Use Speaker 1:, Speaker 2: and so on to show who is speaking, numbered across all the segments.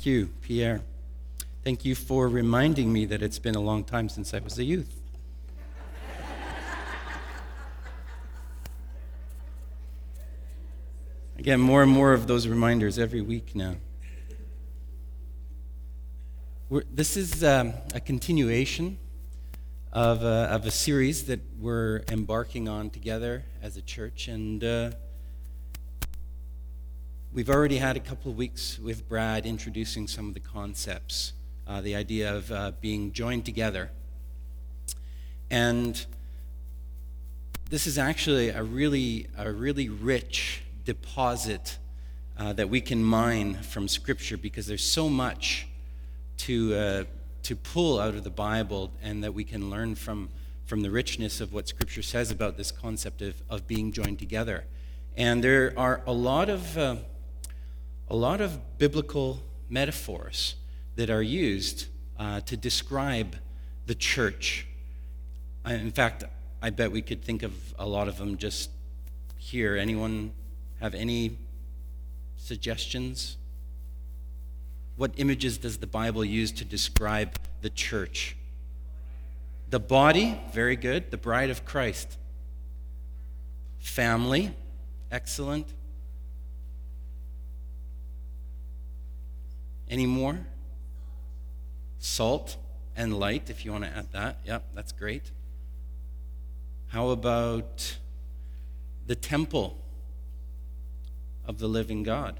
Speaker 1: Thank you, Pierre. Thank you for reminding me that it's been a long time since I was a youth. I get more and more of those reminders every week now. This is a continuation of a series that we're embarking on together as a church, and we've already had a couple of weeks with Brad introducing some of the concepts, the idea of being joined together. And this is actually a really rich deposit that we can mine from Scripture, because there's so much to pull out of the Bible, and that we can learn from the richness of what Scripture says about this concept of being joined together. And there are a lot of biblical metaphors that are used to describe the church. In fact, I bet we could think of a lot of them just here. Anyone have any suggestions? What images does the Bible use to describe the church? The body, very good. The bride of Christ. Family, excellent. Any more? Salt and light, if you want to add that. Yep, that's great. How about the temple of the living God?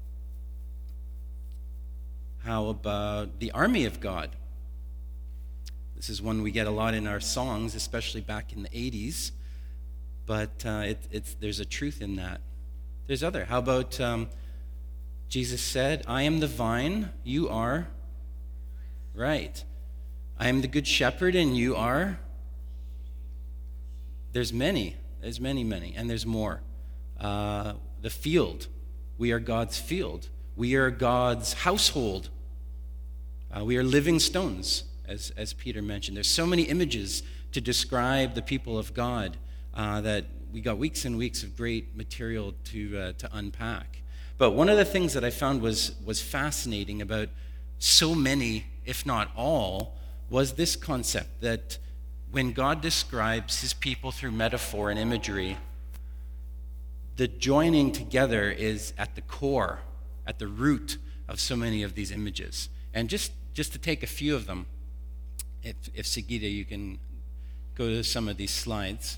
Speaker 1: How about the army of God? This is one we get a lot in our songs, especially back in the 80s, but there's a truth in that. There's other. How about Jesus said, I am the vine, you are, right. I am the good shepherd, and you are. There's many, and there's more. The field, we are God's field. We are God's household. We are living stones, as Peter mentioned. There's so many images to describe the people of God that we got weeks and weeks of great material to unpack. But one of the things that I found was fascinating about so many, if not all, was this concept that when God describes his people through metaphor and imagery, the joining together is at the core, at the root of so many of these images. And just to take a few of them, if Sigita, you can go to some of these slides.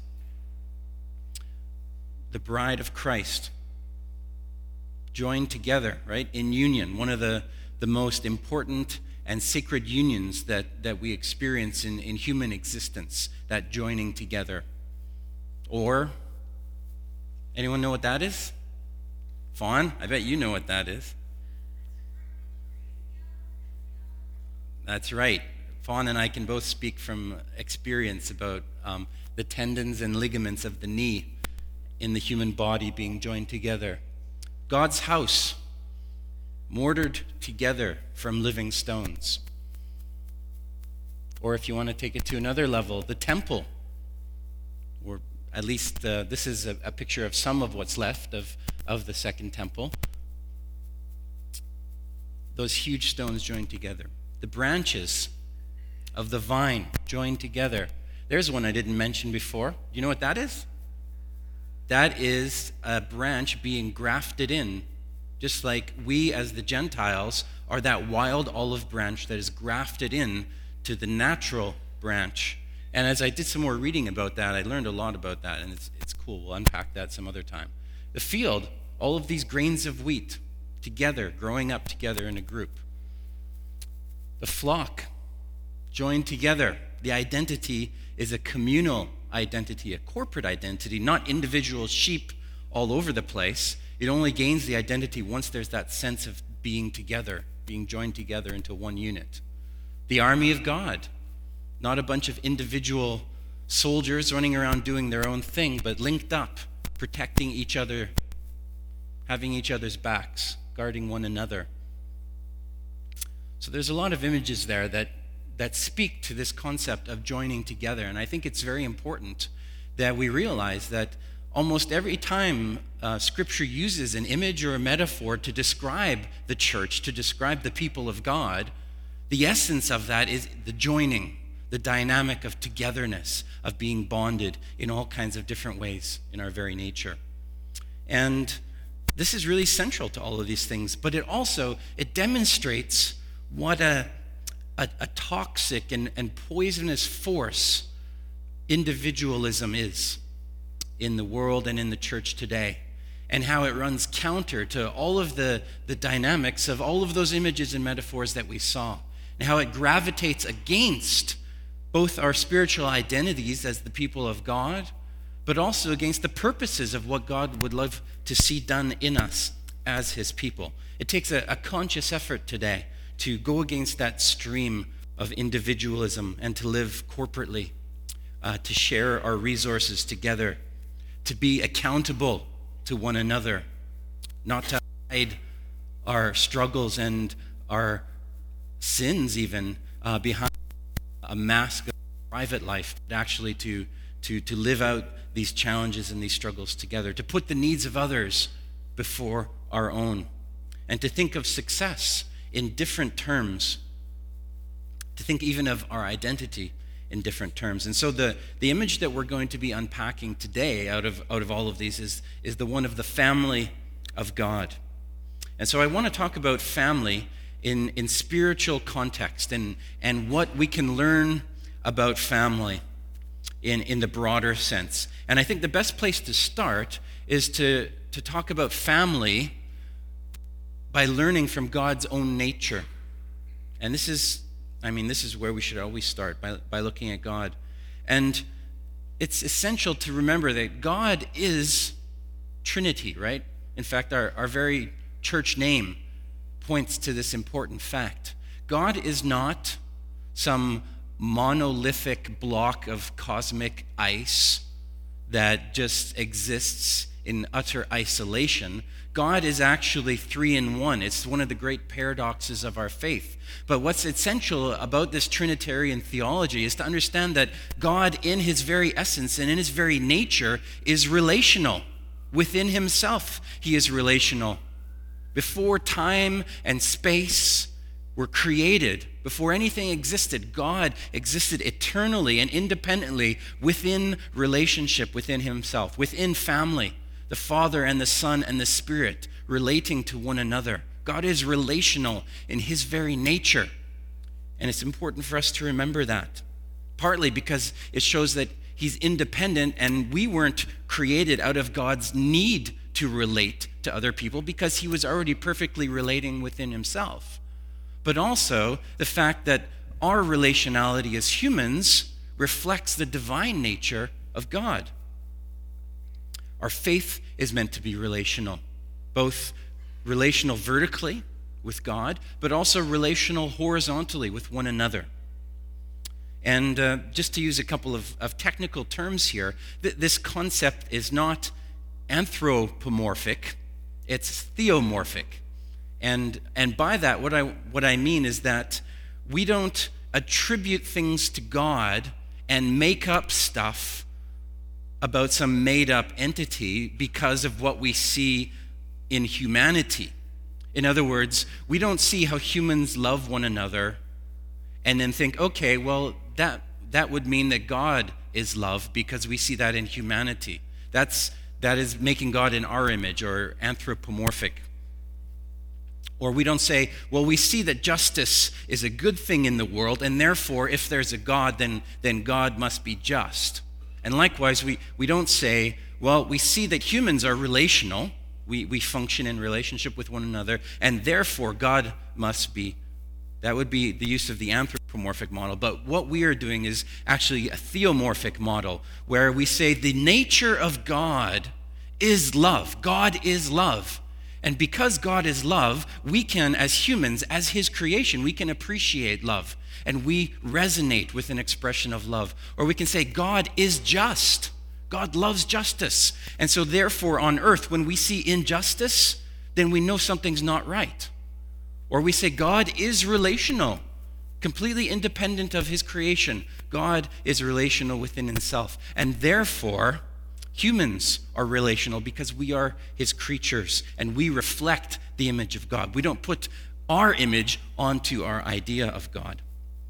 Speaker 1: The bride of Christ, joined together, right, in union, one of the most important and sacred unions that we experience in human existence, that joining together. Or, anyone know what that is? Fawn, I bet you know what that is. That's right. Fawn and I can both speak from experience about the tendons and ligaments of the knee in the human body being joined together. God's house, mortared together from living stones. Or if you want to take it to another level, the temple, or at least this is a picture of some of what's left of the second temple. Those huge stones joined together. The branches of the vine joined together. There's one I didn't mention before. You know what that is? That is a branch being grafted in, just like we as the Gentiles are that wild olive branch that is grafted in to the natural branch. And as I did some more reading about that, I learned a lot about that, and it's cool. We'll unpack that some other time. The field, all of these grains of wheat together, growing up together in a group. The flock, joined together. The identity is a communal identity, a corporate identity, not individual sheep all over the place. It only gains the identity once there's that sense of being together, being joined together into one unit. The army of God, not a bunch of individual soldiers running around doing their own thing, but linked up, protecting each other, having each other's backs, guarding one another. So there's a lot of images there that speak to this concept of joining together. And I think it's very important that we realize that almost every time Scripture uses an image or a metaphor to describe the church, to describe the people of God, the essence of that is the joining, the dynamic of togetherness, of being bonded in all kinds of different ways in our very nature. And this is really central to all of these things, but it demonstrates what a toxic and poisonous force individualism is in the world and in the church today, and how it runs counter to all of the dynamics of all of those images and metaphors that we saw, and how it gravitates against both our spiritual identities as the people of God, but also against the purposes of what God would love to see done in us as his people. It takes a conscious effort today to go against that stream of individualism and to live corporately, to share our resources together, to be accountable to one another, not to hide our struggles and our sins even behind a mask of private life, but actually to live out these challenges and these struggles together, to put the needs of others before our own, and to think of success in different terms, to think even of our identity in different terms. And so the image that we're going to be unpacking today out of all of these is the one of the family of God. And so I want to talk about family in spiritual context and what we can learn about family in the broader sense. And I think the best place to start is to talk about family by learning from God's own nature. And this is where we should always start, by looking at God. And it's essential to remember that God is Trinity, right? In fact, our very church name points to this important fact. God is not some monolithic block of cosmic ice that just exists in utter isolation. God is actually three in one. It's one of the great paradoxes of our faith. But what's essential about this Trinitarian theology is to understand that God, in his very essence and in his very nature, is relational. Within himself, he is relational. Before time and space were created, before anything existed, God existed eternally and independently within relationship within himself, within family, the Father and the Son and the Spirit relating to one another. God is relational in his very nature. And it's important for us to remember that, partly because it shows that he's independent and we weren't created out of God's need to relate to other people because he was already perfectly relating within himself. But also the fact that our relationality as humans reflects the divine nature of God. Our faith is meant to be relational, both relational vertically with God, but also relational horizontally with one another. And just to use a couple of technical terms here, this concept is not anthropomorphic, it's theomorphic. And by that, what I mean is that we don't attribute things to God and make up stuff about some made-up entity because of what we see in humanity. In other words, we don't see how humans love one another and then think, okay, well, that would mean that God is love because we see that in humanity. That is making God in our image or anthropomorphic. Or we don't say, well, we see that justice is a good thing in the world, and therefore, if there's a God, then God must be just. And likewise, we don't say, well, we see that humans are relational. We function in relationship with one another, and therefore God must be. That would be the use of the anthropomorphic model. But what we are doing is actually a theomorphic model, where we say the nature of God is love. God is love. And because God is love, we can, as humans, as his creation, we can appreciate love. And we resonate with an expression of love. Or we can say God is just. God loves justice. And so therefore on earth, when we see injustice, then we know something's not right. Or we say God is relational, completely independent of his creation. God is relational within himself. And therefore, Humans are relational because we are his creatures and we reflect the image of God. We don't put our image onto our idea of God.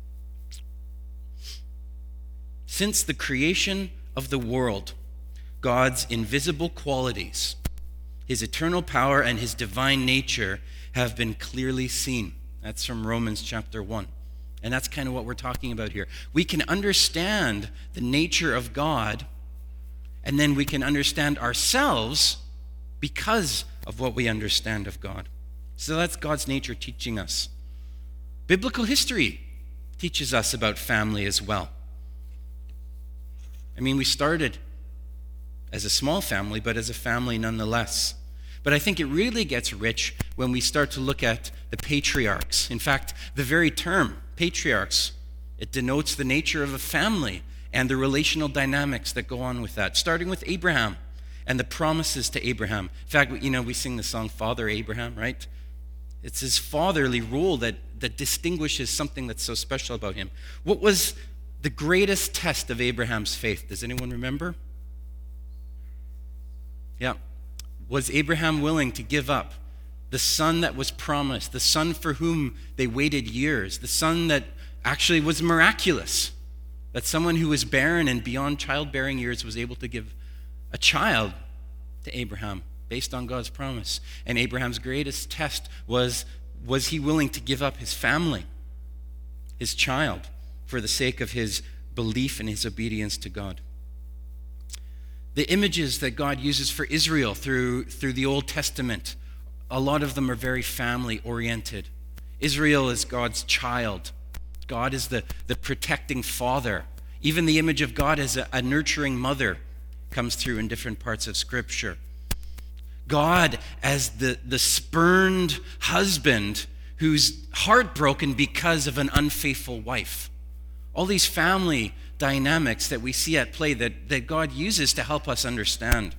Speaker 1: Since the creation of the world, God's invisible qualities, his eternal power and his divine nature have been clearly seen. That's from Romans chapter 1. And that's kind of what we're talking about here. We can understand the nature of God, and then we can understand ourselves because of what we understand of God. So that's God's nature teaching us. Biblical history teaches us about family as well. I mean, we started as a small family, but as a family nonetheless. But I think it really gets rich when we start to look at the patriarchs. In fact, the very term, patriarchs, it denotes the nature of a family and the relational dynamics that go on with that, starting with Abraham and the promises to Abraham. In fact, we sing the song Father Abraham, right? It's his fatherly role that distinguishes something that's so special about him. What was the greatest test of Abraham's faith? Does anyone remember? Yeah. Was Abraham willing to give up the son that was promised, the son for whom they waited years, the son that actually was miraculous, that someone who was barren and beyond childbearing years was able to give a child to Abraham based on God's promise? And Abraham's greatest test was he willing to give up his family, his child, for the sake of his belief and his obedience to God? The images that God uses for Israel through the Old Testament, a lot of them are very family-oriented. Israel is God's child. God is the protecting father. Even the image of God as a nurturing mother comes through in different parts of Scripture. God as the spurned husband who's heartbroken because of an unfaithful wife. All these family dynamics that we see at play that God uses to help us understand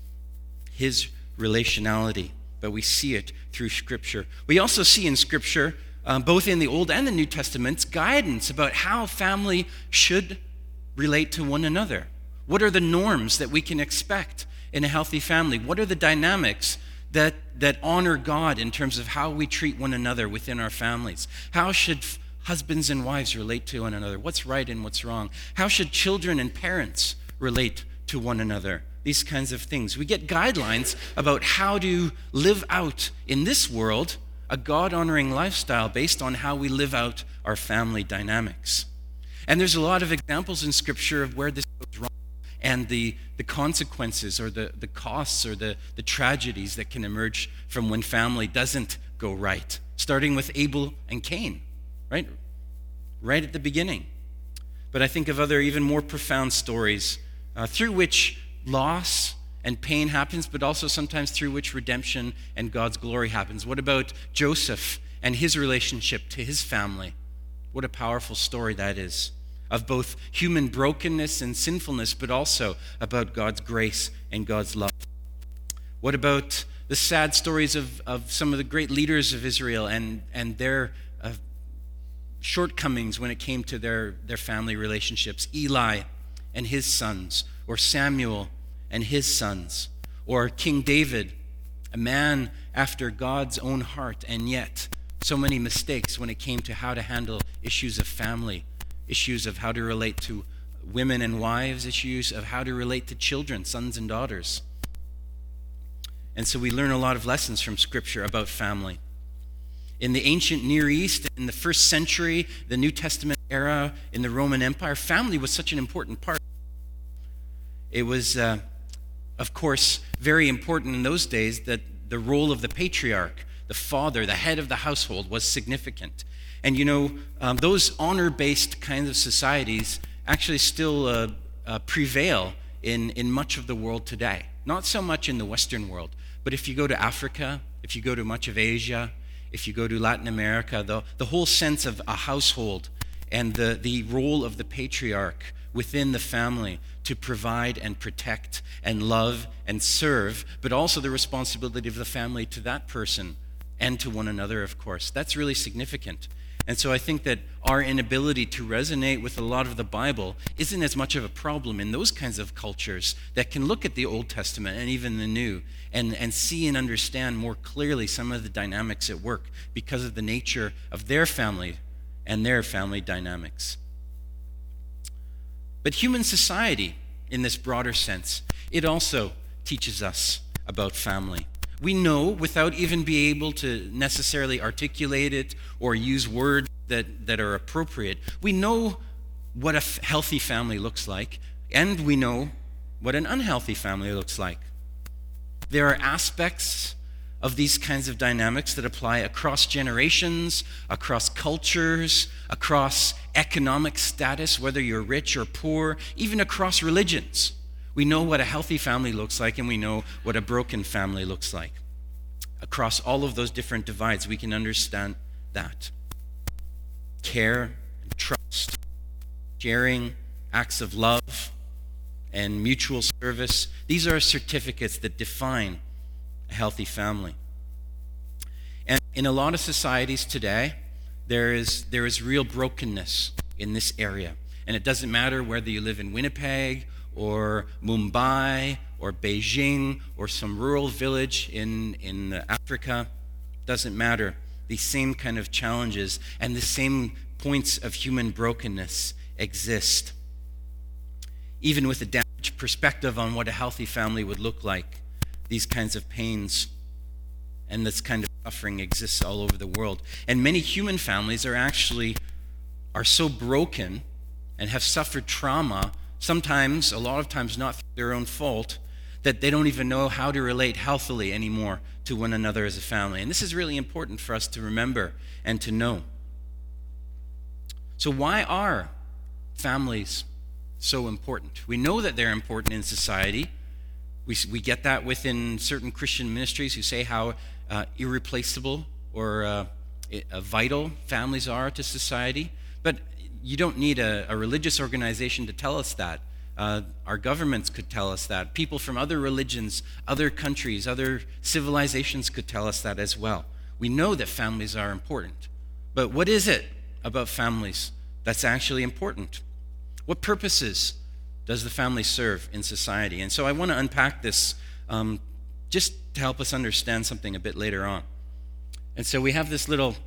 Speaker 1: his relationality, but we see it through Scripture. We also see in Scripture, both in the Old and the New Testaments, guidance about how family should relate to one another. What are the norms that we can expect in a healthy family? What are the dynamics that honor God in terms of how we treat one another within our families? How should husbands and wives relate to one another? What's right and what's wrong? How should children and parents relate to one another? These kinds of things. We get guidelines about how to live out in this world a God-honoring lifestyle based on how we live out our family dynamics. And there's a lot of examples in Scripture of where this goes wrong and the consequences or the costs or the tragedies that can emerge from when family doesn't go right, starting with Abel and Cain. Right at the beginning. But I think of other even more profound stories through which loss and pain happens, but also sometimes through which redemption and God's glory happens. What about Joseph and his relationship to his family? What a powerful story that is, of both human brokenness and sinfulness, but also about God's grace and God's love. What about the sad stories of some of the great leaders of Israel and their shortcomings when it came to their family relationships? Eli and his sons, or Samuel and his sons, or King David, a man after God's own heart, and yet so many mistakes when it came to how to handle issues of family, issues of how to relate to women and wives, issues of how to relate to children, sons and daughters. And so we learn a lot of lessons from Scripture about family. In the ancient Near East, in the first century, the New Testament era, in the Roman Empire, family was such an important part. It was, of course, very important in those days that the role of the patriarch, the father, the head of the household, was significant. And those honor-based kinds of societies actually still prevail in much of the world today. Not so much in the Western world, but if you go to Africa, if you go to much of Asia, if you go to Latin America, the whole sense of a household and the role of the patriarch within the family to provide and protect and love and serve, but also the responsibility of the family to that person and to one another, of course. That's really significant. And so I think that our inability to resonate with a lot of the Bible isn't as much of a problem in those kinds of cultures that can look at the Old Testament and even the New and see and understand more clearly some of the dynamics at work because of the nature of their family and their family dynamics. But human society, in this broader sense, it also teaches us about family. We know, without even being able to necessarily articulate it or use words that are appropriate, we know what a healthy family looks like, and we know what an unhealthy family looks like. There are aspects of these kinds of dynamics that apply across generations, across cultures, across economic status, whether you're rich or poor, even across religions. We know what a healthy family looks like, and we know what a broken family looks like. Across all of those different divides, we can understand that. Care and trust, sharing, acts of love, and mutual service. These are certificates that define a healthy family. And in a lot of societies today, there is real brokenness in this area. And it doesn't matter whether you live in Winnipeg or Mumbai or Beijing or some rural village in Africa. Doesn't matter. These same kind of challenges and the same points of human brokenness exist. Even with a damaged perspective on what a healthy family would look like, these kinds of pains and this kind of suffering exists all over the world. And many human families are so broken and have suffered trauma, sometimes, a lot of times not through their own fault, that they don't even know how to relate healthily anymore to one another as a family. And this is really important for us to remember and to know. So why are families so important? We know that they're important in society. We get that within certain Christian ministries who say how irreplaceable or vital families are to society. But you don't need a religious organization to tell us that. Our governments could tell us that. People from other religions, other countries, other civilizations could tell us that as well. We know that families are important. But what is it about families that's actually important? What purposes does the family serve in society? And so I want to unpack this just to help us understand something a bit later on. And so we have this little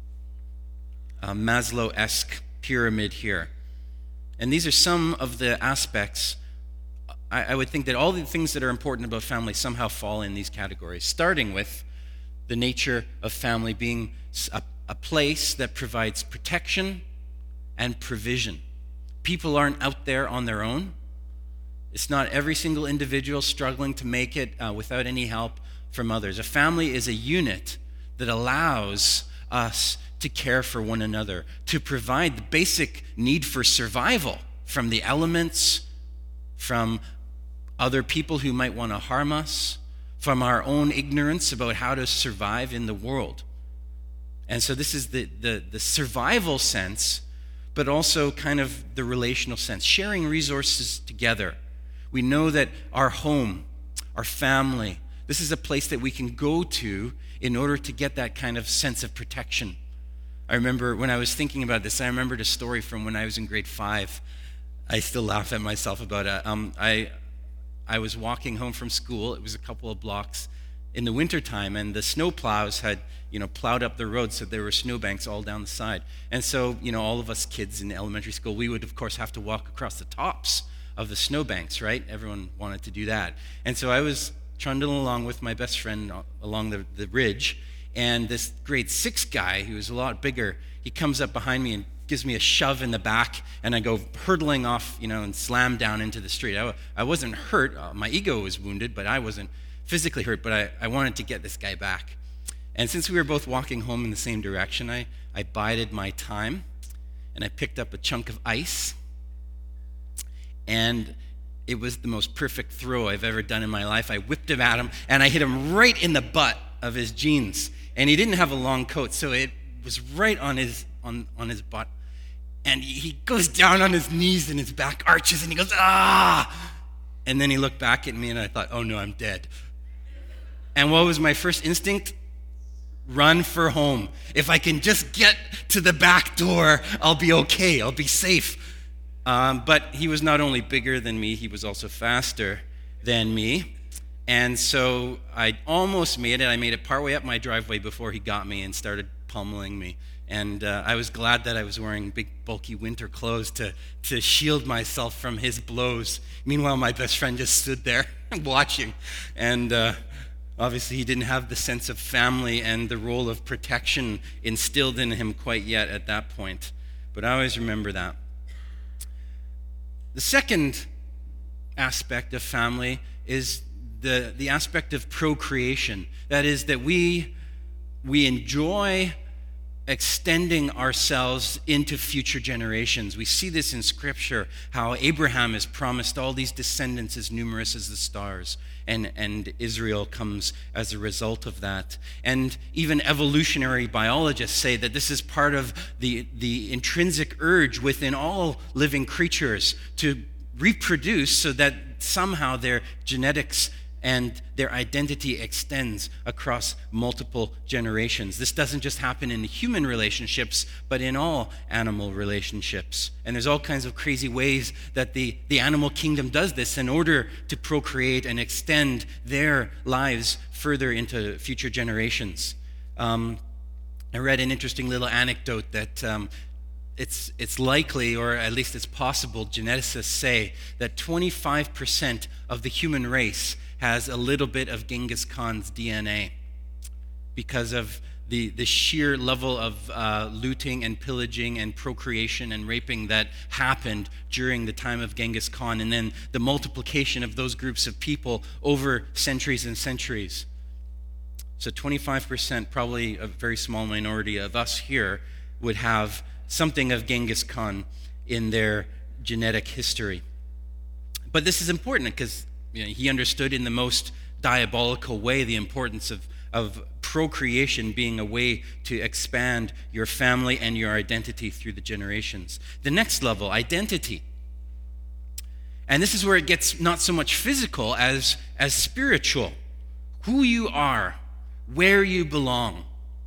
Speaker 1: Maslow-esque pyramid here. And these are some of the aspects. I would think that all the things that are important about family somehow fall in these categories, starting with the nature of family being a place that provides protection and provision. People aren't out there on their own. It's not every single individual struggling to make it without any help from others. A family is a unit that allows us to care for one another, to provide the basic need for survival from the elements, from other people who might want to harm us, from our own ignorance about how to survive in the world. And so this is the survival sense, but also kind of the relational sense, sharing resources together. We know that our home, our family, this is a place that we can go to in order to get that kind of sense of protection. I remember when I was thinking about this, I remembered a story from when I was in grade 5. I still laugh at myself about it. I was walking home from school. It was a couple of blocks in the wintertime, and the snow plows had, plowed up the road, so there were snowbanks all down the side. And so, all of us kids in elementary school, we would, of course, have to walk across the tops of the snowbanks, right? Everyone wanted to do that. And so I was trundling along with my best friend along the ridge, and this grade 6 guy, who was a lot bigger, he comes up behind me and gives me a shove in the back, and I go hurtling off, and slam down into the street. I wasn't hurt. My ego was wounded, but I wasn't physically hurt, but I wanted to get this guy back. And since we were both walking home in the same direction, I bided my time, and I picked up a chunk of ice, and it was the most perfect throw I've ever done in my life. I whipped him at him, and I hit him right in the butt of his jeans. And he didn't have a long coat, so it was right on his butt. And he goes down on his knees and his back arches, and he goes, ah! And then he looked back at me, and I thought, oh no, I'm dead. And what was my first instinct? run for home. If I can just get to the back door, I'll be okay. I'll be safe. But he was not only bigger than me, he was also faster than me. And so I almost made it. I made it partway up my driveway before he got me and started pummeling me. And I was glad that I was wearing big, bulky winter clothes to shield myself from his blows. Meanwhile, my best friend just stood there watching. And obviously, he didn't have the sense of family and the role of protection instilled in him quite yet at that point. But I always remember that. The second aspect of family is the aspect of procreation. That is, that we enjoy extending ourselves into future generations. We see this in Scripture, how Abraham is promised all these descendants as numerous as the stars, and Israel comes as a result of that. And even evolutionary biologists say that this is part of the intrinsic urge within all living creatures to reproduce so that somehow their genetics and their identity extends across multiple generations. This doesn't just happen in human relationships, but in all animal relationships. And there's all kinds of crazy ways that the animal kingdom does this in order to procreate and extend their lives further into future generations. I read an interesting little anecdote that it's likely, or at least it's possible, geneticists say, that 25% of the human race has a little bit of Genghis Khan's DNA because of the sheer level of looting and pillaging and procreation and raping that happened during the time of Genghis Khan, and then the multiplication of those groups of people over centuries and centuries. So 25%, probably a very small minority of us here, would have something of Genghis Khan in their genetic history. But this is important because he understood in the most diabolical way the importance of procreation being a way to expand your family and your identity through the generations. The next level, identity. And this is where it gets not so much physical as spiritual. Who you are, where you belong.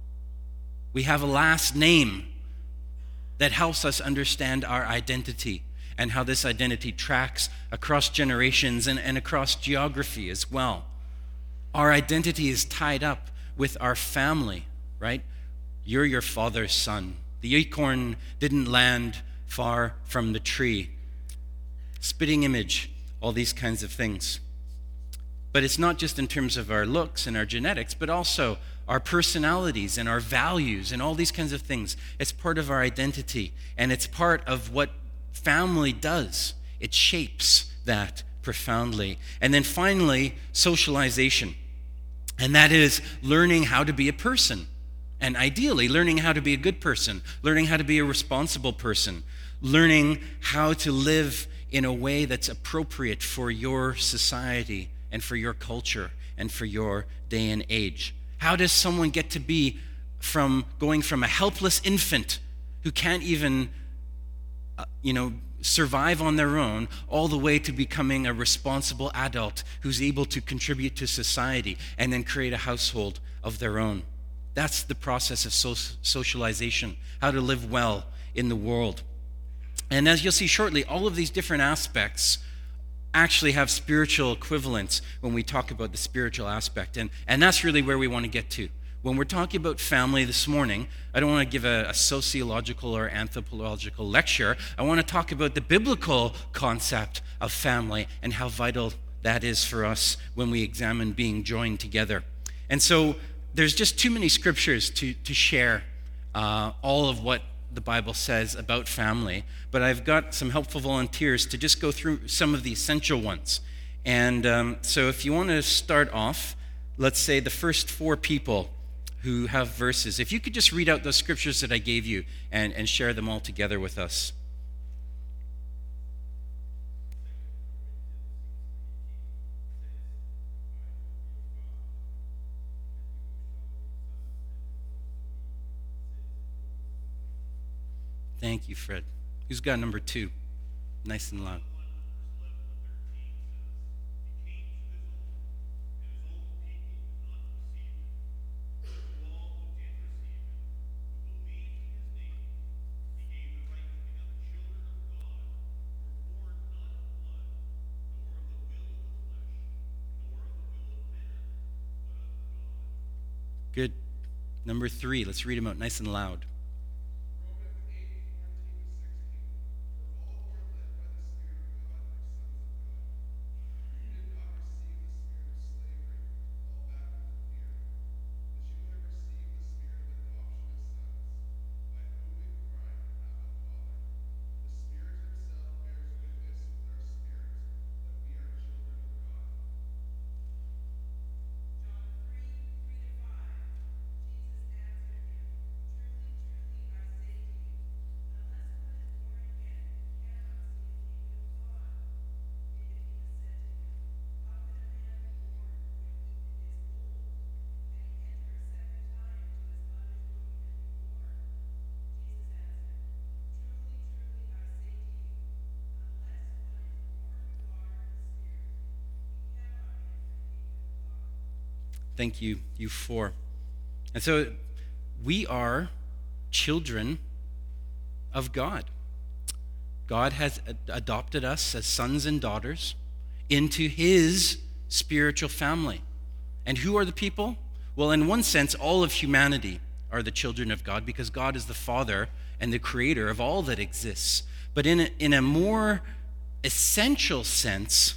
Speaker 1: We have a last name that helps us understand our identity and how this identity tracks across generations and across geography as well. Our identity is tied up with our family, right? You're your father's son. The acorn didn't land far from the tree. Spitting image, all these kinds of things. But it's not just in terms of our looks and our genetics, but also our personalities and our values and all these kinds of things. It's part of our identity, and it's part of what family does. It shapes that profoundly. And then finally, socialization. And that is learning how to be a person. And ideally, learning how to be a good person, learning how to be a responsible person, learning how to live in a way that's appropriate for your society and for your culture and for your day and age. How does someone get to be going from a helpless infant who can't even survive on their own, all the way to becoming a responsible adult who's able to contribute to society and then create a household of their own? That's the process of socialization, how to live well in the world. And as you'll see shortly, all of these different aspects actually have spiritual equivalents when we talk about the spiritual aspect. And that's really where we want to get to. When we're talking about family this morning, I don't want to give a sociological or anthropological lecture. I want to talk about the biblical concept of family and how vital that is for us when we examine being joined together. And so there's just too many scriptures to share all of what the Bible says about family, but I've got some helpful volunteers to just go through some of the essential ones. And so if you want to start off, let's say the first 4 people who have verses. If you could just read out those scriptures that I gave you and share them all together with us. Thank you, Fred. Who's got number 2? Nice and loud. Good. Number 3, let's read them out nice and loud. Thank you, you 4. And so we are children of God. God has adopted us as sons and daughters into his spiritual family. And who are the people? Well, in one sense, all of humanity are the children of God because God is the Father and the creator of all that exists. But in a more essential sense,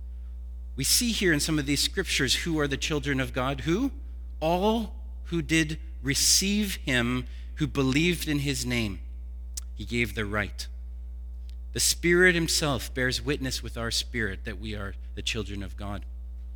Speaker 1: we see here in some of these scriptures who are the children of God. Who? All who did receive him, who believed in his name. He gave the right. The Spirit himself bears witness with our spirit that we are the children of God.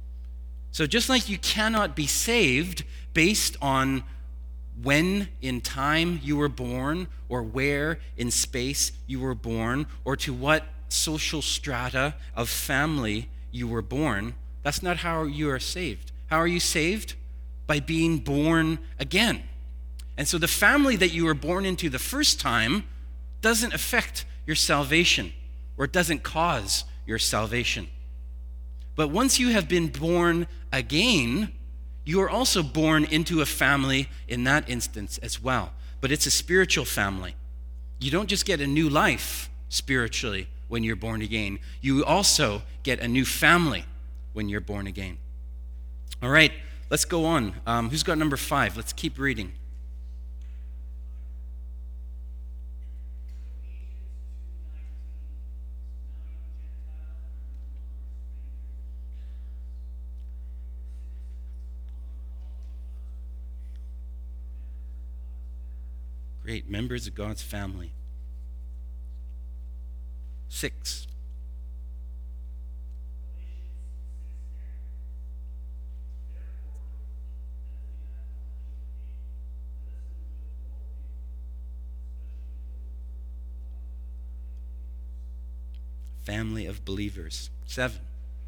Speaker 1: So just like you cannot be saved based on when in time you were born, or where in space you were born, or to what social strata of family you were born, that's not how you are saved. How are you saved? By being born again. And so the family that you were born into the first time doesn't affect your salvation, or it doesn't cause your salvation. But once you have been born again, you are also born into a family in that instance as well. But it's a spiritual family. You don't just get a new life spiritually when you're born again. You also get a new family when you're born again. All right, let's go on. Who's got number 5? Let's keep reading. Great, members of God's family. 6. Family of believers. 7.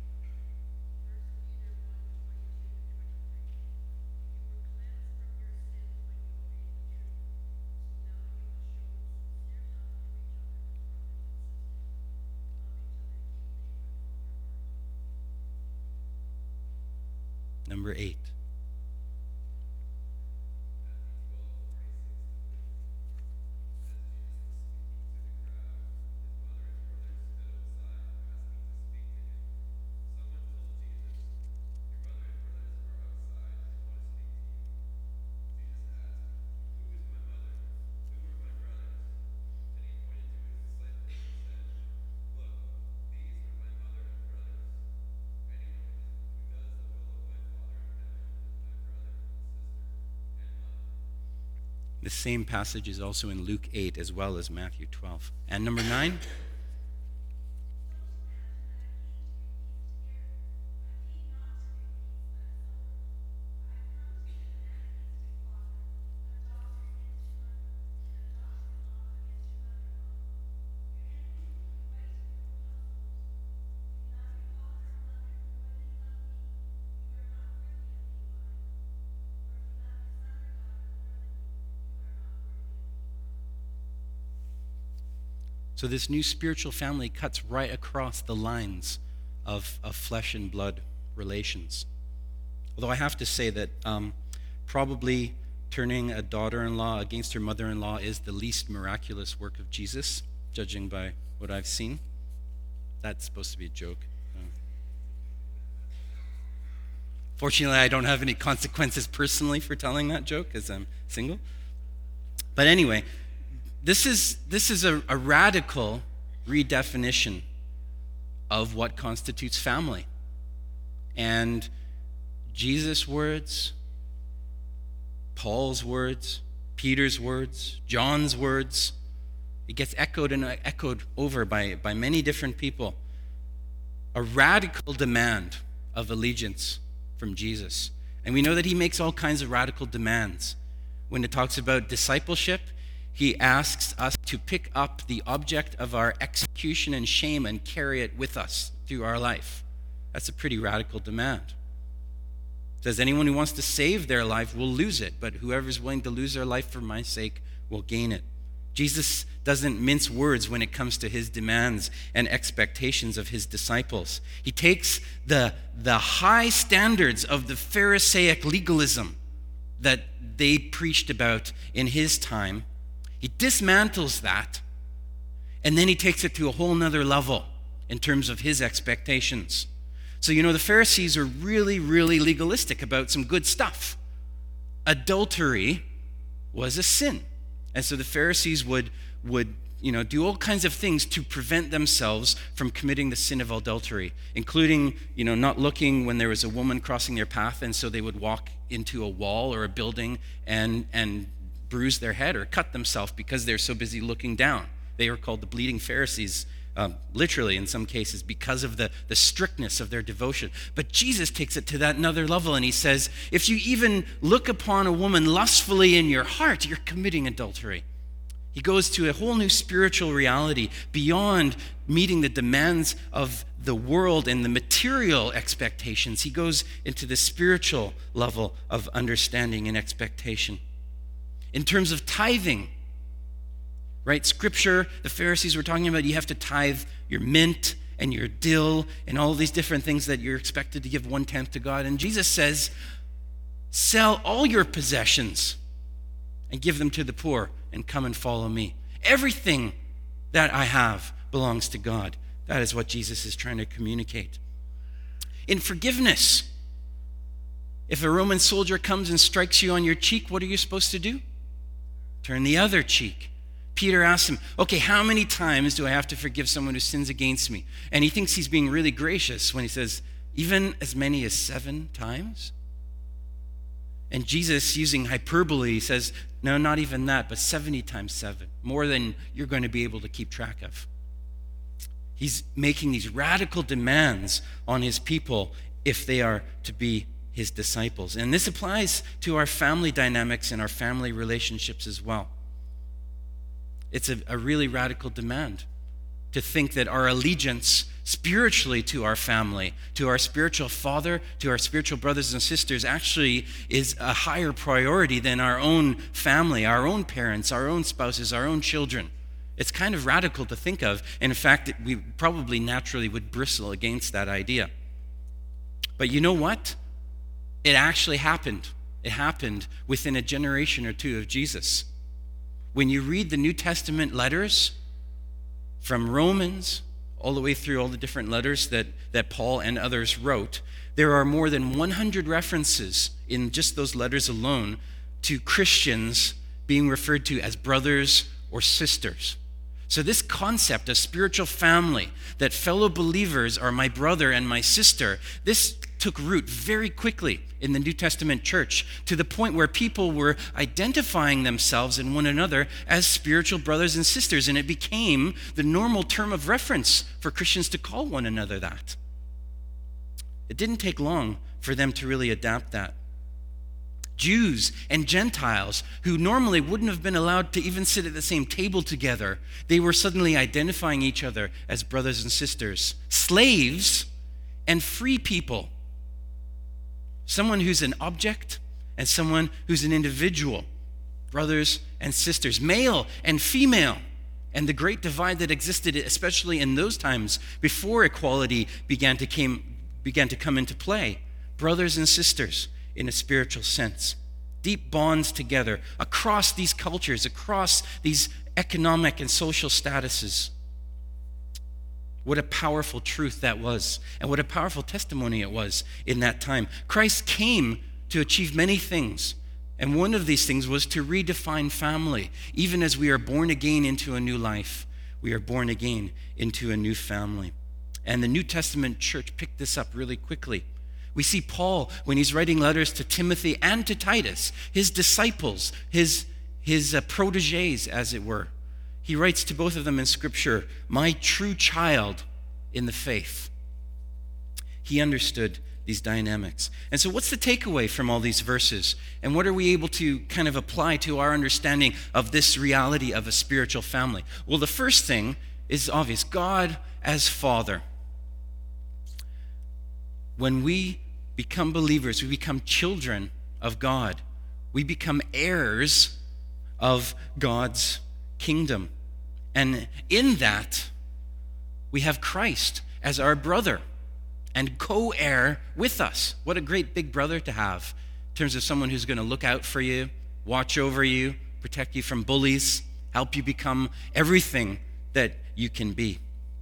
Speaker 1: Number 8. The same passage is also in Luke 8 as well as Matthew 12. And number 9. So this new spiritual family cuts right across the lines of flesh and blood relations. Although I have to say that probably turning a daughter-in-law against her mother-in-law is the least miraculous work of Jesus, judging by what I've seen. That's supposed to be a joke. Fortunately, I don't have any consequences personally for telling that joke because I'm single. But anyway, this is a radical redefinition of what constitutes family. And Jesus' words, Paul's words, Peter's words, John's words, it gets echoed and echoed over by many different people. A radical demand of allegiance from Jesus. And we know that he makes all kinds of radical demands. When it talks about discipleship, he asks us to pick up the object of our execution and shame and carry it with us through our life. That's a pretty radical demand. It says anyone who wants to save their life will lose it, but whoever's willing to lose their life for my sake will gain it. Jesus doesn't mince words when it comes to his demands and expectations of his disciples. He takes the high standards of the Pharisaic legalism that they preached about in his time. He dismantles that, and then he takes it to a whole nother level in terms of his expectations. So, the Pharisees are really, really legalistic about some good stuff. Adultery was a sin. And so the Pharisees would do all kinds of things to prevent themselves from committing the sin of adultery, including, not looking when there was a woman crossing their path, and so they would walk into a wall or a building and bruise their head or cut themselves because they're so busy looking down. They were called the bleeding Pharisees, literally in some cases, because of the strictness of their devotion. But Jesus takes it to that another level, and he says, if you even look upon a woman lustfully in your heart, you're committing adultery. He goes to a whole new spiritual reality beyond meeting the demands of the world and the material expectations. He goes into the spiritual level of understanding and expectation. In terms of tithing, right? Scripture, the Pharisees were talking about you have to tithe your mint and your dill and all these different things that you're expected to give 1/10 to God. And Jesus says, sell all your possessions and give them to the poor and come and follow me. Everything that I have belongs to God. That is what Jesus is trying to communicate. In forgiveness, if a Roman soldier comes and strikes you on your cheek, what are you supposed to do? Turn the other cheek. Peter asks him, okay, how many times do I have to forgive someone who sins against me? And he thinks he's being really gracious when he says, even as many as 7 times? And Jesus, using hyperbole, says, no, not even that, but 70 times 7, more than you're going to be able to keep track of. He's making these radical demands on his people if they are to be his disciples. And this applies to our family dynamics and our family relationships as well. It's a really radical demand to think that our allegiance spiritually to our family, to our spiritual father, to our spiritual brothers and sisters actually is a higher priority than our own family, our own parents, our own spouses, our own children. It's kind of radical to think of. And in fact, we probably naturally would bristle against that idea. But you know what? It actually happened. It happened within a generation or two of Jesus. When you read the New Testament letters from Romans all the way through all the different letters that Paul and others wrote, there are more than 100 references in just those letters alone to Christians being referred to as brothers or sisters. So this concept of spiritual family, that fellow believers are my brother and my sister, this took root very quickly in the New Testament church to the point where people were identifying themselves and one another as spiritual brothers and sisters, and it became the normal term of reference for Christians to call one another that. It didn't take long for them to really adapt that. Jews and Gentiles who normally wouldn't have been allowed to even sit at the same table together, they were suddenly identifying each other as brothers and sisters. Slaves and free people. Someone who's an object and someone who's an individual. Brothers and sisters. Male and female. And the great divide that existed, especially in those times before equality began to come into play. Brothers and sisters in a spiritual sense. Deep bonds together across these cultures, across these economic and social statuses. What a powerful truth that was, and what a powerful testimony it was in that time. Christ came to achieve many things, and one of these things was to redefine family. Even as we are born again into a new life, we are born again into a new family. And the New Testament church picked this up really quickly. We see Paul, when he's writing letters to Timothy and to Titus, his disciples, his protégés, as it were. He writes to both of them in Scripture, "My true child in the faith." He understood these dynamics. And so what's the takeaway from all these verses? And what are we able to kind of apply to our understanding of this reality of a spiritual family? Well, the first thing is obvious. God as Father. When we become believers, we become children of God. We become heirs of God's kingdom. And in that, we have Christ as our brother and co-heir with us. What a great big brother to have in terms of someone who's going to look out for you, watch over you, protect you from bullies, help you become everything that you can be.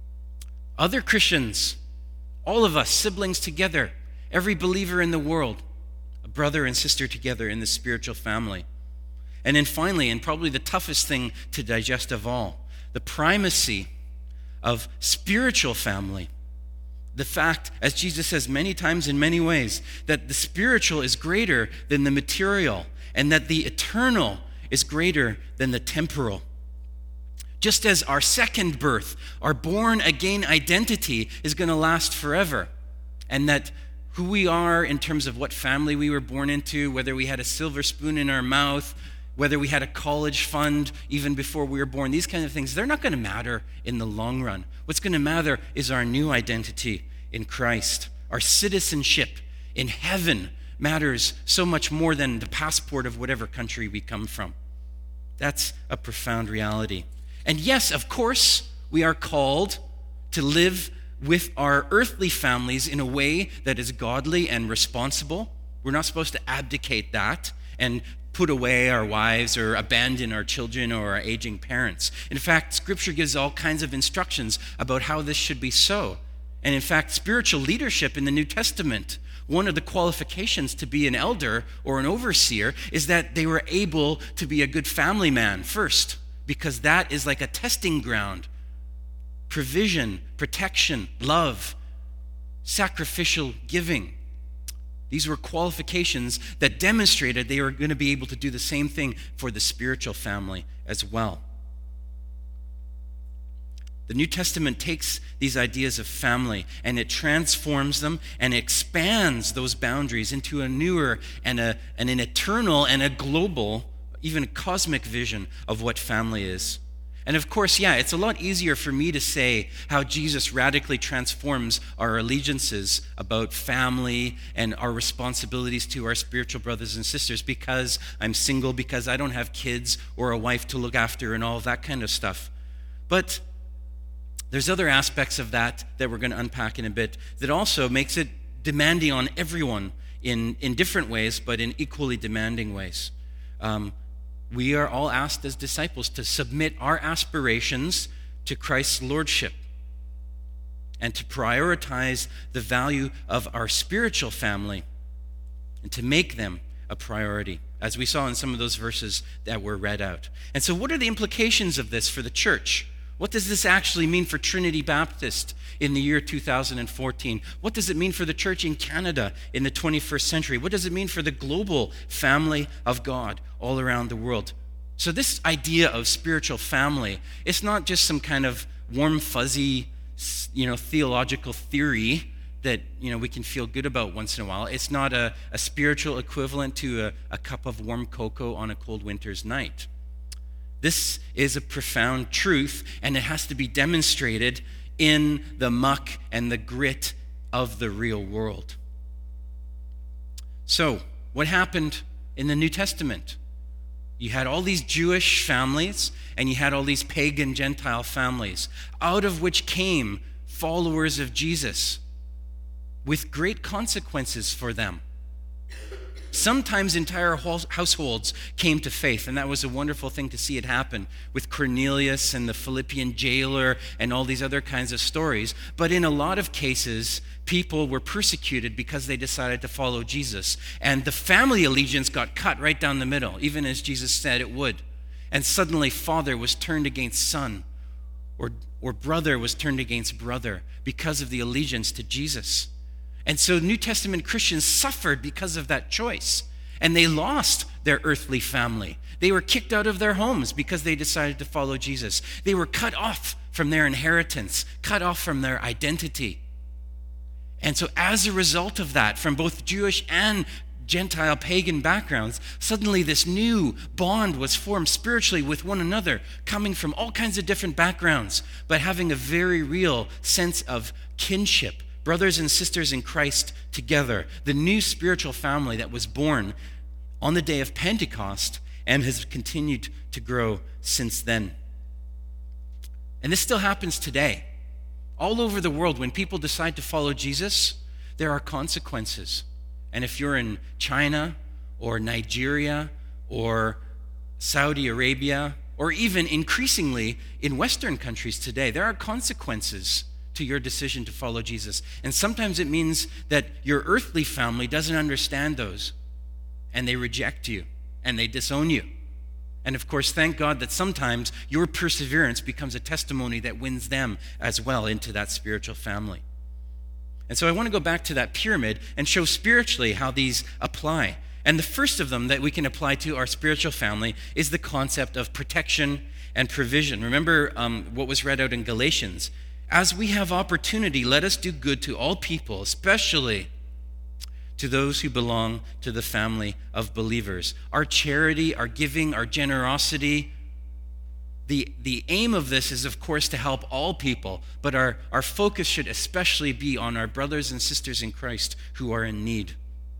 Speaker 1: Other Christians, all of us, siblings together, every believer in the world, a brother and sister together in the spiritual family. And then finally, and probably the toughest thing to digest of all, the primacy of spiritual family. The fact, as Jesus says many times in many ways, that the spiritual is greater than the material, and that the eternal is greater than the temporal. Just as our second birth, our born-again identity is going to last forever, and that who we are in terms of what family we were born into, whether we had a silver spoon in our mouth, whether we had a college fund even before we were born, these kind of things, they're not going to matter in the long run. What's going to matter is our new identity in Christ. Our citizenship in heaven matters so much more than the passport of whatever country we come from. That's a profound reality. And yes, of course, we are called to live with our earthly families in a way that is godly and responsible. We're not supposed to abdicate that and put away our wives or abandon our children or our aging parents. In fact, Scripture gives all kinds of instructions about how this should be so. And in fact, spiritual leadership in the New Testament, one of the qualifications to be an elder or an overseer is that they were able to be a good family man first, because that is like a testing ground. Provision, protection, love, sacrificial giving. These were qualifications that demonstrated they were going to be able to do the same thing for the spiritual family as well. The New Testament takes these ideas of family and it transforms them and expands those boundaries into a newer and an eternal and a global, even a cosmic vision of what family is. And of course, yeah, it's a lot easier for me to say how Jesus radically transforms our allegiances about family and our responsibilities to our spiritual brothers and sisters because I'm single, because I don't have kids or a wife to look after and all of that kind of stuff. But there's other aspects of that we're going to unpack in a bit that also makes it demanding on everyone in different ways, but in equally demanding ways. We are all asked as disciples to submit our aspirations to Christ's lordship and to prioritize the value of our spiritual family and to make them a priority, as we saw in some of those verses that were read out. And so what are the implications of this for the church? What does this actually mean for Trinity Baptist in the year 2014? What does it mean for the church in Canada in the 21st century? What does it mean for the global family of God all around the world? So this idea of spiritual family, it's not just some kind of warm, fuzzy, theological theory that, we can feel good about once in a while. It's not a spiritual equivalent to a cup of warm cocoa on a cold winter's night. This is a profound truth, and it has to be demonstrated in the muck and the grit of the real world. So, what happened in the New Testament? You had all these Jewish families, and you had all these pagan Gentile families, out of which came followers of Jesus with great consequences for them. Sometimes entire households came to faith, and that was a wonderful thing to see it happen with Cornelius and the Philippian jailer and all these other kinds of stories. But in a lot of cases, people were persecuted because they decided to follow Jesus. And the family allegiance got cut right down the middle, even as Jesus said it would. And suddenly father was turned against son, or brother was turned against brother because of the allegiance to Jesus. And so New Testament Christians suffered because of that choice. And they lost their earthly family. They were kicked out of their homes because they decided to follow Jesus. They were cut off from their inheritance, cut off from their identity. And so as a result of that, from both Jewish and Gentile pagan backgrounds, suddenly this new bond was formed spiritually with one another, coming from all kinds of different backgrounds, but having a very real sense of kinship, brothers and sisters in Christ together, the new spiritual family that was born on the day of Pentecost and has continued to grow since then. And this still happens today. All over the world, when people decide to follow Jesus, there are consequences. And if you're in China or Nigeria or Saudi Arabia, or even increasingly in Western countries today, there are consequences to your decision to follow Jesus. And sometimes it means that your earthly family doesn't understand those, and they reject you, and they disown you. And of course, thank God that sometimes your perseverance becomes a testimony that wins them as well into that spiritual family. And so I want to go back to that pyramid and show spiritually how these apply. And the first of them that we can apply to our spiritual family is the concept of protection and provision. Remember what was read out in Galatians. As we have opportunity, let us do good to all people, especially to those who belong to the family of believers. Our charity, our giving, our generosity, the aim of this is, of course, to help all people, but our focus should especially be on our brothers and sisters in Christ who are in need.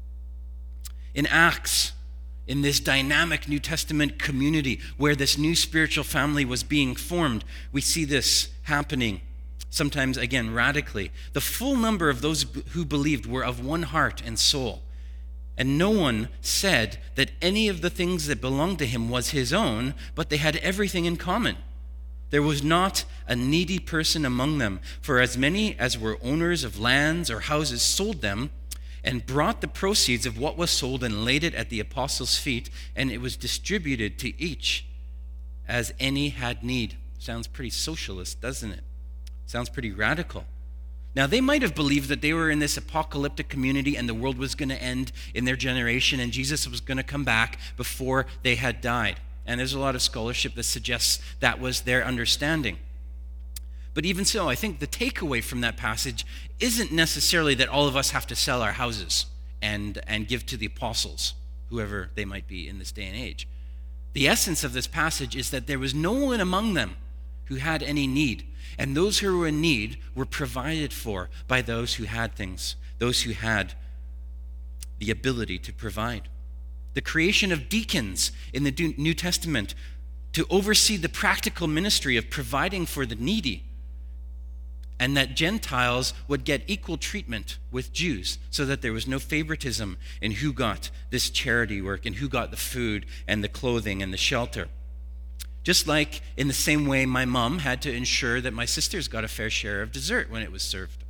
Speaker 1: In Acts, in this dynamic New Testament community where this new spiritual family was being formed, we see this happening, sometimes, again, radically. The full number of those who believed were of one heart and soul. And no one said that any of the things that belonged to him was his own, but they had everything in common. There was not a needy person among them, for as many as were owners of lands or houses sold them and brought the proceeds of what was sold and laid it at the apostles' feet, and it was distributed to each as any had need. Sounds pretty socialist, doesn't it? Sounds pretty radical. Now, they might have believed that they were in this apocalyptic community and the world was going to end in their generation and Jesus was going to come back before they had died. And there's a lot of scholarship that suggests that was their understanding. But even so, I think the takeaway from that passage isn't necessarily that all of us have to sell our houses and give to the apostles, whoever they might be in this day and age. The essence of this passage is that there was no one among them who had any need. And those who were in need were provided for by those who had things, those who had the ability to provide. The creation of deacons in the New Testament to oversee the practical ministry of providing for the needy, and that Gentiles would get equal treatment with Jews so that there was no favoritism in who got this charity work and who got the food and the clothing and the shelter. Just like in the same way my mom had to ensure that my sisters got a fair share of dessert when it was served.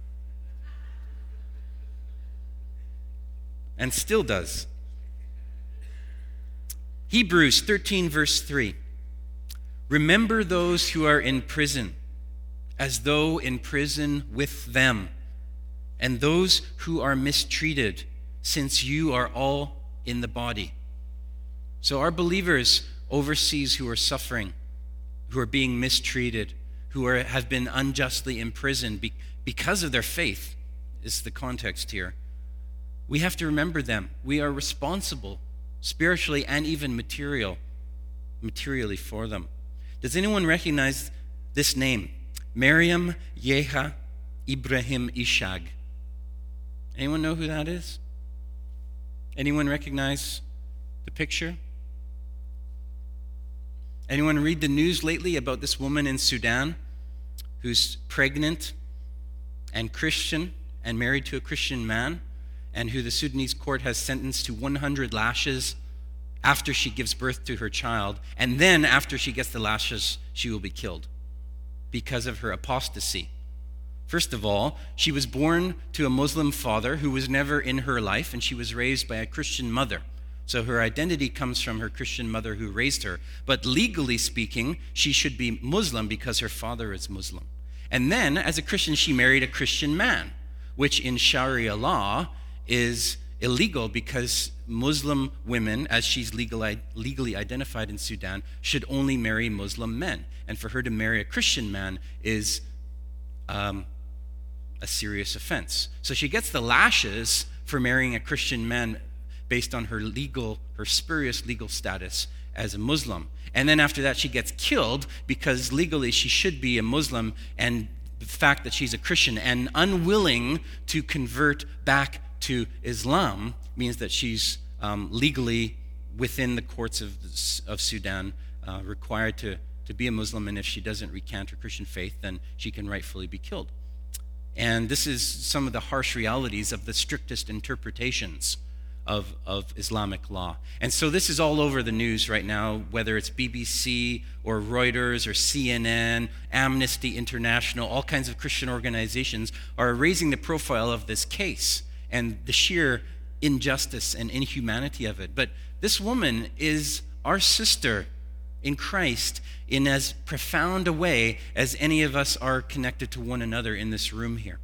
Speaker 1: And still does. Hebrews 13, verse 3. Remember those who are in prison, as though in prison with them, and those who are mistreated, since you are all in the body. So our believers overseas who are suffering, who are being mistreated, who have been unjustly imprisoned because of their faith, is the context here. We have to remember them. We are responsible spiritually and even materially for them. Does anyone recognize this name? Miriam Yeha Ibrahim Ishag. Anyone know who that is? Anyone recognize the picture? Anyone read the news lately about this woman in Sudan who's pregnant and Christian and married to a Christian man? and who the Sudanese court has sentenced to 100 lashes after she gives birth to her child. And then after she gets the lashes, she will be killed because of her apostasy. First of all, she was born to a Muslim father who was never in her life, and she was raised by a Christian mother. So her identity comes from her Christian mother who raised her. But legally speaking, she should be Muslim because her father is Muslim. And then, as a Christian, she married a Christian man, which in Sharia law is illegal because Muslim women, as she's legally identified in Sudan, should only marry Muslim men. And for her to marry a Christian man is a serious offense. So she gets the lashes for marrying a Christian man based on her spurious legal status as a Muslim. And then after that, she gets killed because legally she should be a Muslim, and the fact that she's a Christian and unwilling to convert back to Islam means that she's legally within the courts of Sudan required to be a Muslim, and if she doesn't recant her Christian faith, then she can rightfully be killed. And this is some of the harsh realities of the strictest interpretations of Islamic law. And so this is all over the news right now, whether it's BBC or Reuters or CNN, Amnesty International, all kinds of Christian organizations are raising the profile of this case and the sheer injustice and inhumanity of it. But this woman is our sister in Christ in as profound a way as any of us are connected to one another in this room here.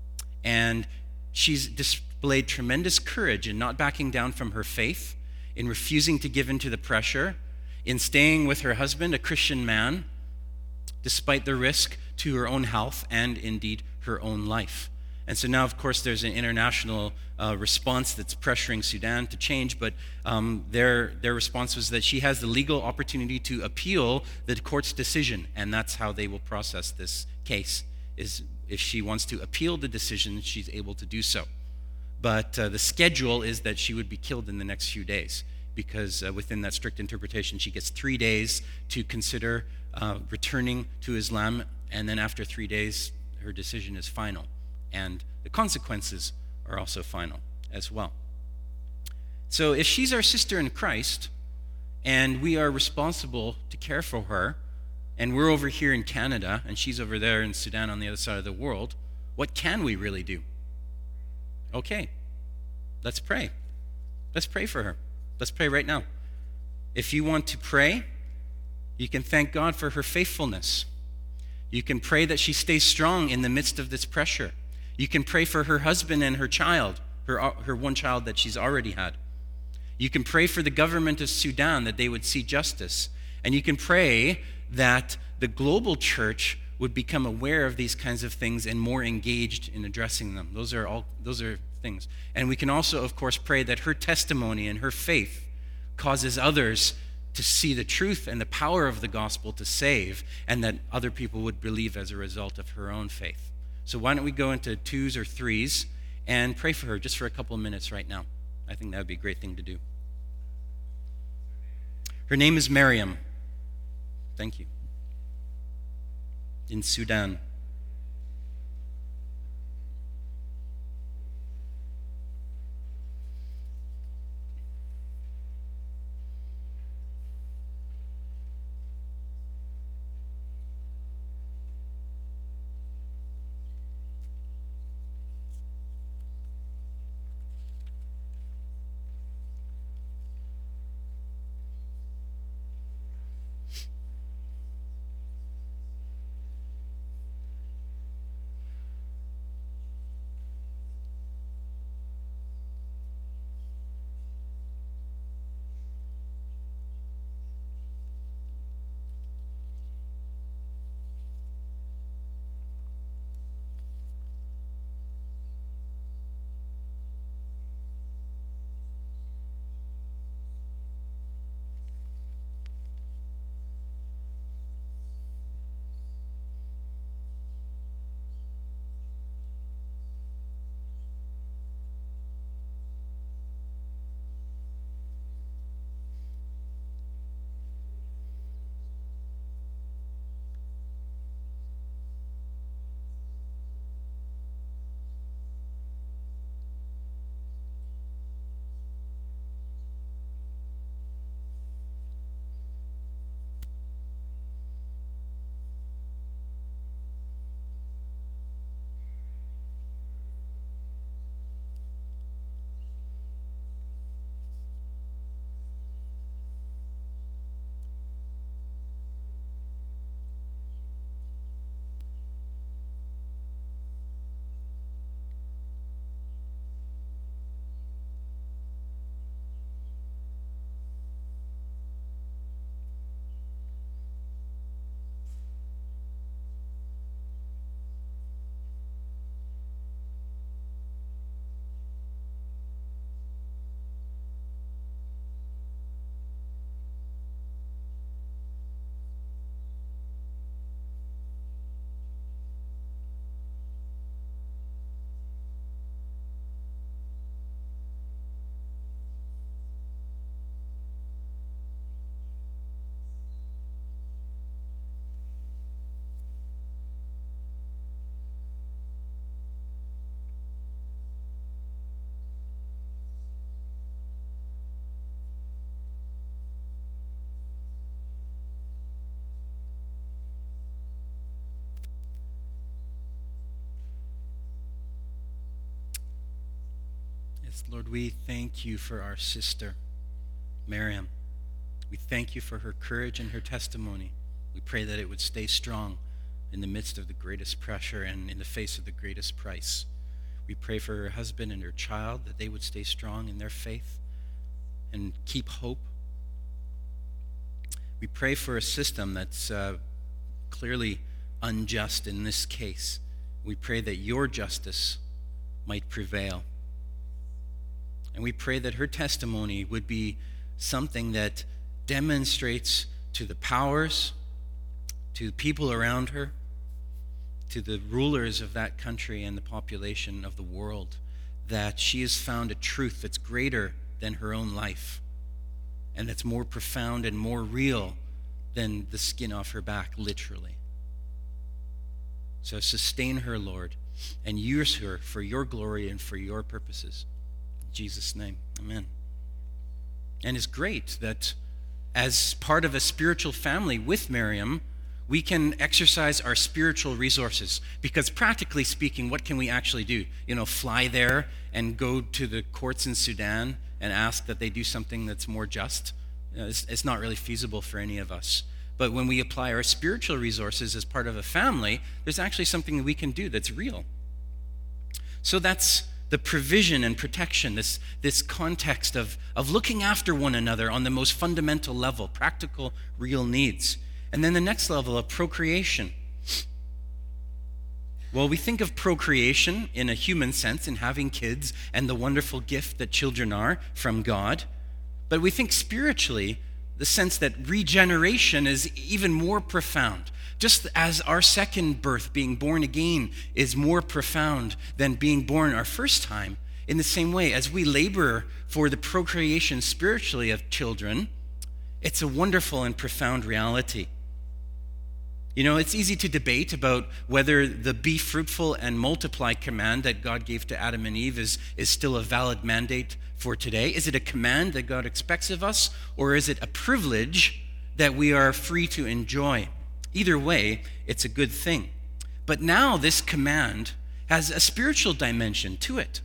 Speaker 1: And she's displayed tremendous courage in not backing down from her faith, in refusing to give in to the pressure, in staying with her husband, a Christian man, despite the risk to her own health and indeed her own life. And so now, of course, there's an international response that's pressuring Sudan to change, but their response was that she has the legal opportunity to appeal the court's decision, and that's how they will process this case, is if she wants to appeal the decision, she's able to do so. But the schedule is that she would be killed in the next few days, because within that strict interpretation, she gets 3 days to consider returning to Islam, and then after 3 days, her decision is final. And the consequences are also final as well. So if she's our sister in Christ, and we are responsible to care for her, and we're over here in Canada, and she's over there in Sudan on the other side of the world, what can we really do? Okay, let's pray. Let's pray for her. Let's pray right now. If you want to pray, you can thank God for her faithfulness. You can pray that she stays strong in the midst of this pressure. You can pray for her husband and her child, her one child that she's already had. You can pray for the government of Sudan that they would see justice. And you can pray that the global church would become aware of these kinds of things and more engaged in addressing them. Those are things. And we can also, of course, pray that her testimony and her faith causes others to see the truth and the power of the gospel to save, and that other people would believe as a result of her own faith. So why don't we go into 2s or 3s and pray for her just for a couple of minutes right now. I think that would be a great thing to do. Her name is Miriam. Thank you. In Sudan. Yes, Lord, we thank you for our sister, Miriam. We thank you for her courage and her testimony. We pray that it would stay strong in the midst of the greatest pressure and in the face of the greatest price. We pray for her husband and her child, that they would stay strong in their faith and keep hope. We pray for a system that's clearly unjust in this case. We pray that your justice might prevail. And we pray that her testimony would be something that demonstrates to the powers, to the people around her, to the rulers of that country and the population of the world, that she has found a truth that's greater than her own life and that's more profound and more real than the skin off her back, literally. So sustain her, Lord, and use her for your glory and for your purposes. In Jesus' name, amen. And it's great that as part of a spiritual family with Miriam, we can exercise our spiritual resources, because practically speaking, what can we actually do? Fly there and go to the courts in Sudan and ask that they do something that's more just? It's not really feasible for any of us. But when we apply our spiritual resources as part of a family, there's actually something that we can do that's real. So that's the provision and protection, this context of looking after one another on the most fundamental level, practical, real needs. And then the next level of procreation. Well, we think of procreation in a human sense, in having kids and the wonderful gift that children are from God. But we think spiritually, the sense that regeneration is even more profound. Just as our second birth, being born again, is more profound than being born our first time, in the same way, as we labor for the procreation spiritually of children, it's a wonderful and profound reality. It's easy to debate about whether the be fruitful and multiply command that God gave to Adam and Eve is still a valid mandate for today. Is it a command that God expects of us, or is it a privilege that we are free to enjoy? Either way, it's a good thing. But now this command has a spiritual dimension to it.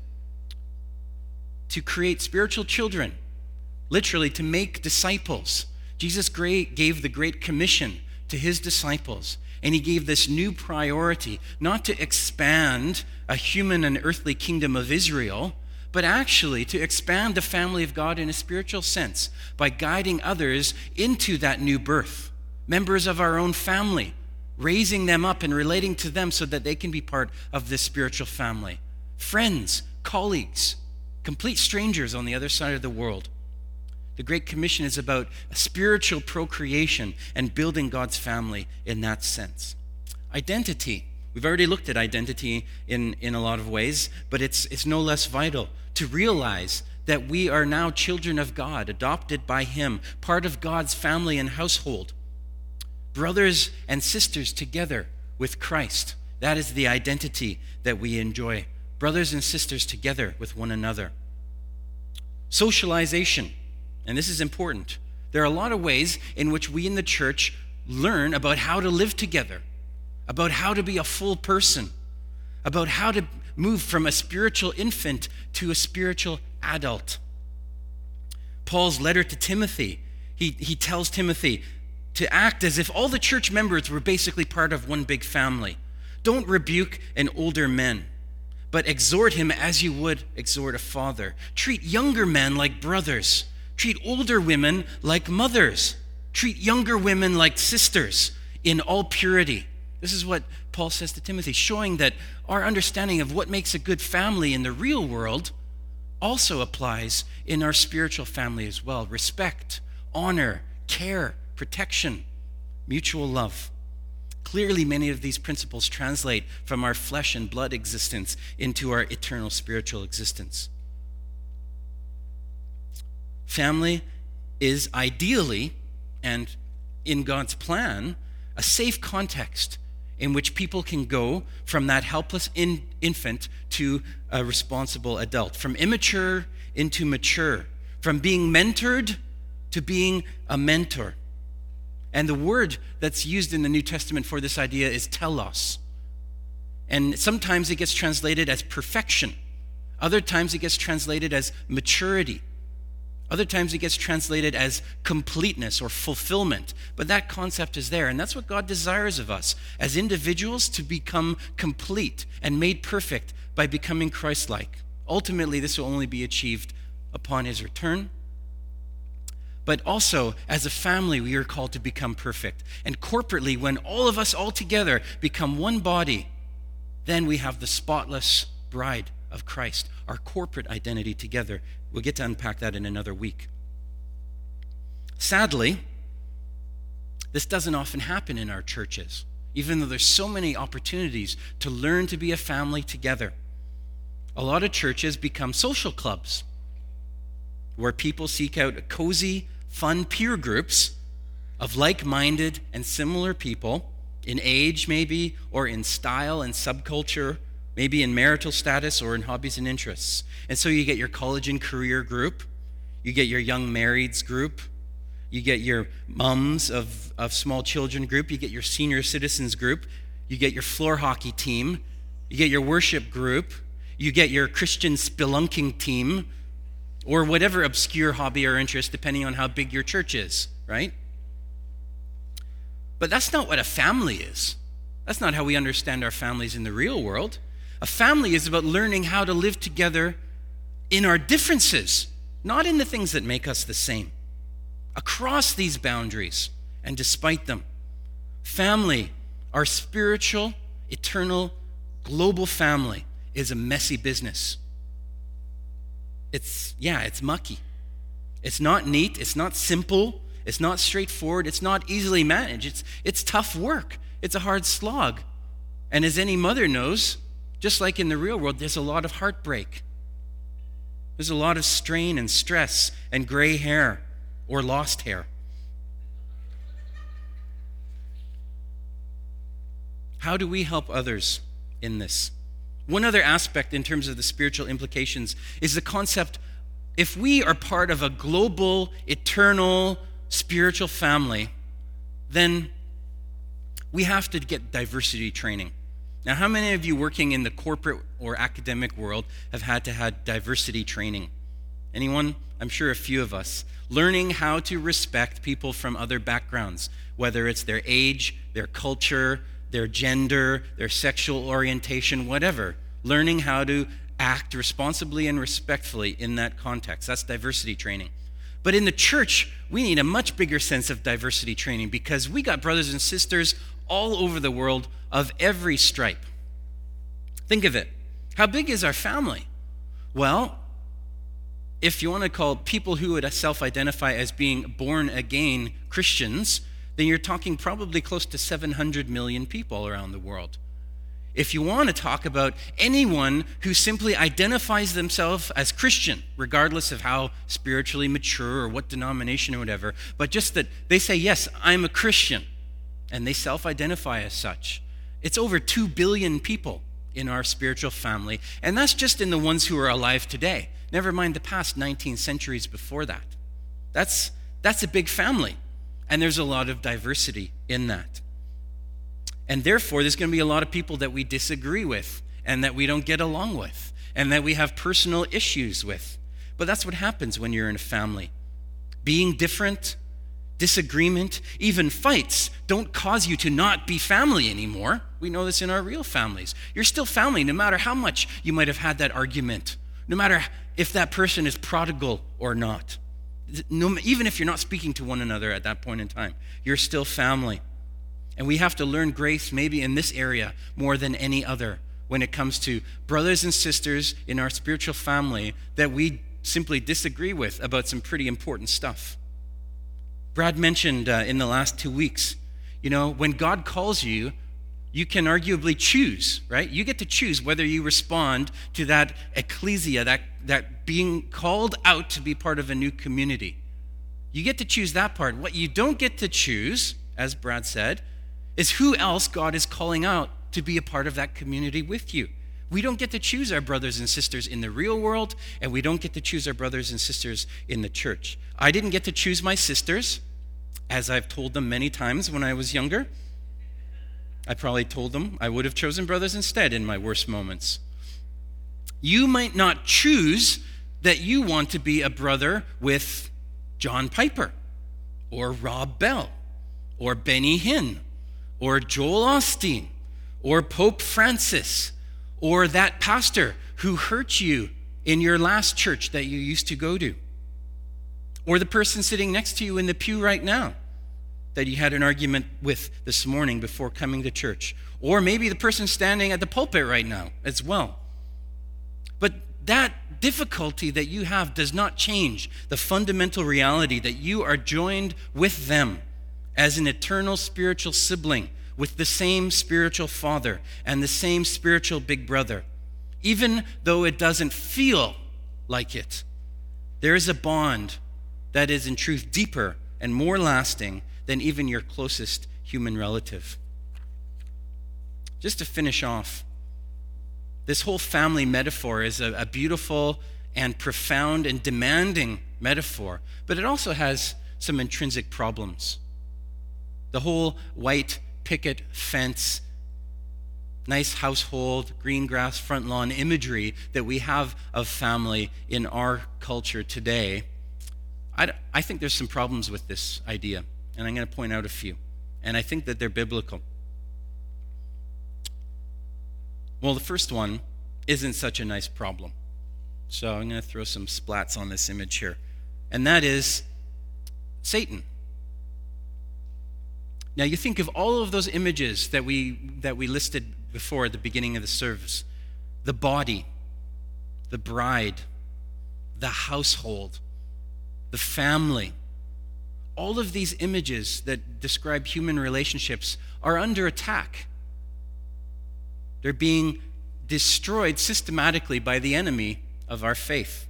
Speaker 1: To create spiritual children, literally to make disciples. Jesus gave the Great Commission to his disciples, and he gave this new priority, not to expand a human and earthly kingdom of Israel, but actually to expand the family of God in a spiritual sense by guiding others into that new birth, members of our own family, raising them up and relating to them so that they can be part of this spiritual family. Friends, colleagues, complete strangers on the other side of the world. The Great Commission is about a spiritual procreation and building God's family in that sense. Identity. We've already looked at identity in a lot of ways, but it's no less vital to realize that we are now children of God, adopted by him, part of God's family and household. Brothers and sisters together with Christ. That is the identity that we enjoy. Brothers and sisters together with one another. Socialization. And this is important. There are a lot of ways in which we in the church learn about how to live together, about how to be a full person, about how to move from a spiritual infant to a spiritual adult. Paul's letter to Timothy, he tells Timothy to act as if all the church members were basically part of one big family. Don't rebuke an older man, but exhort him as you would exhort a father. Treat younger men like brothers. Treat older women like mothers. Treat younger women like sisters in all purity. This is what Paul says to Timothy, showing that our understanding of what makes a good family in the real world also applies in our spiritual family as well. Respect, honor, care, protection, mutual love. Clearly, many of these principles translate from our flesh and blood existence into our eternal spiritual existence. Family is ideally, and in God's plan, a safe context in which people can go from that helpless infant to a responsible adult, from immature into mature, from being mentored to being a mentor. And the word that's used in the New Testament for this idea is telos. And sometimes it gets translated as perfection, Other times it gets translated as maturity. Other times it gets translated as completeness or fulfillment. But that concept is there, and that's what God desires of us as individuals, to become complete and made perfect by becoming Christ-like. Ultimately, this will only be achieved upon his return. But also, as a family, we are called to become perfect. And corporately, when all of us all together become one body, then we have the spotless bride of Christ, our corporate identity together. We'll get to unpack that in another week. Sadly, this doesn't often happen in our churches, even though there's so many opportunities to learn to be a family together. A lot of churches become social clubs where people seek out cozy, fun peer groups of like-minded and similar people in age maybe, or in style and subculture, maybe in marital status or in hobbies and interests. And so you get your college and career group, you get your young marrieds group, you get your moms of small children group, you get your senior citizens group, you get your floor hockey team, you get your worship group, you get your Christian spelunking team, or whatever obscure hobby or interest, depending on how big your church is, right? But that's not what a family is. That's not how we understand our families in the real world. A family is about learning how to live together in our differences, not in the things that make us the same. Across these boundaries and despite them. Family, our spiritual, eternal, global family, is a messy business. It's mucky. It's not neat, it's not simple, it's not straightforward, it's not easily managed. It's tough work. It's a hard slog. And as any mother knows, just like in the real world, there's a lot of heartbreak. There's a lot of strain and stress and gray hair or lost hair. How do we help others in this? One other aspect in terms of the spiritual implications is the concept, if we are part of a global, eternal, spiritual family, then we have to get diversity training. Now, how many of you working in the corporate or academic world have had to have diversity training? Anyone? I'm sure a few of us. Learning how to respect people from other backgrounds, whether it's their age, their culture, their gender, their sexual orientation, whatever. Learning how to act responsibly and respectfully in that context. That's diversity training. But in the church, we need a much bigger sense of diversity training because we got brothers and sisters all over the world of every stripe. Think of it. How big is our family? Well, if you want to call people who would self-identify as being born-again Christians, then you're talking probably close to 700 million people around the world. If you want to talk about anyone who simply identifies themselves as Christian, regardless of how spiritually mature or what denomination or whatever, but just that they say, yes, I'm a Christian, and they self-identify as such, it's over 2 billion people in our spiritual family, and that's just in the ones who are alive today. Never mind the past 19 centuries before that. That's a big family. And there's a lot of diversity in that. And therefore, there's going to be a lot of people that we disagree with and that we don't get along with and that we have personal issues with. But that's what happens when you're in a family. Being different, disagreement, even fights don't cause you to not be family anymore. We know this in our real families. You're still family no matter how much you might have had that argument, no matter if that person is prodigal or not. Even if you're not speaking to one another at that point in time, you're still family. And we have to learn grace maybe in this area more than any other when it comes to brothers and sisters in our spiritual family that we simply disagree with about some pretty important stuff. Brad mentioned in the last 2 weeks, when God calls you, you can arguably choose, right? You get to choose whether you respond to that ecclesia, that being called out to be part of a new community. You get to choose that part. What you don't get to choose, as Brad said, is who else God is calling out to be a part of that community with you. We don't get to choose our brothers and sisters in the real world, and we don't get to choose our brothers and sisters in the church. I didn't get to choose my sisters, as I've told them many times when I was younger. I probably told them I would have chosen brothers instead in my worst moments. You might not choose that you want to be a brother with John Piper or Rob Bell or Benny Hinn or Joel Osteen or Pope Francis or that pastor who hurt you in your last church that you used to go to, or the person sitting next to you in the pew right now that you had an argument with this morning before coming to church, or maybe the person standing at the pulpit right now as well. But that difficulty that you have does not change the fundamental reality that you are joined with them as an eternal spiritual sibling with the same spiritual father and the same spiritual big brother. Even though it doesn't feel like it, there is a bond that is in truth deeper and more lasting than even your closest human relative. Just to finish off, this whole family metaphor is a beautiful and profound and demanding metaphor, but it also has some intrinsic problems. The whole white picket fence, nice household, green grass, front lawn imagery that we have of family in our culture today, I think there's some problems with this idea, and I'm going to point out a few, and I think that they're biblical. Well, the first one isn't such a nice problem. So I'm going to throw some splats on this image here. And that is Satan. Now you think of all of those images that we listed before at the beginning of the service. The body, the bride, the household, the family. All of these images that describe human relationships are under attack. They're being destroyed systematically by the enemy of our faith.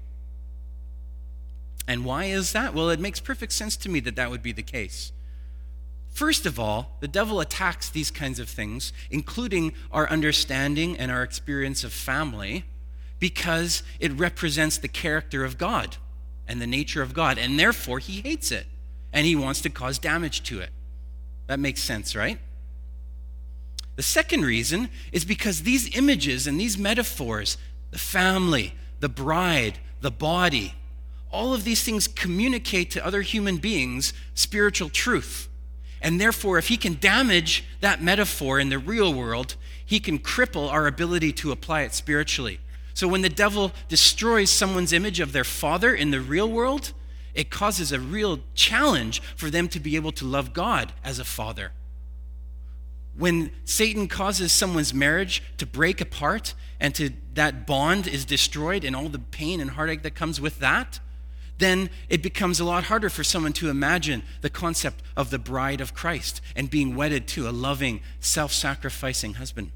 Speaker 1: And why is that? Well, it makes perfect sense to me that that would be the case. First of all, the devil attacks these kinds of things, including our understanding and our experience of family, because it represents the character of God and the nature of God, and therefore he hates it, and he wants to cause damage to it. That makes sense, right? The second reason is because these images and these metaphors, the family, the bride, the body, all of these things communicate to other human beings spiritual truth. And therefore, if he can damage that metaphor in the real world, he can cripple our ability to apply it spiritually. So when the devil destroys someone's image of their father in the real world, it causes a real challenge for them to be able to love God as a father. When Satan causes someone's marriage to break apart and that bond is destroyed and all the pain and heartache that comes with that, then it becomes a lot harder for someone to imagine the concept of the bride of Christ and being wedded to a loving, self-sacrificing husband.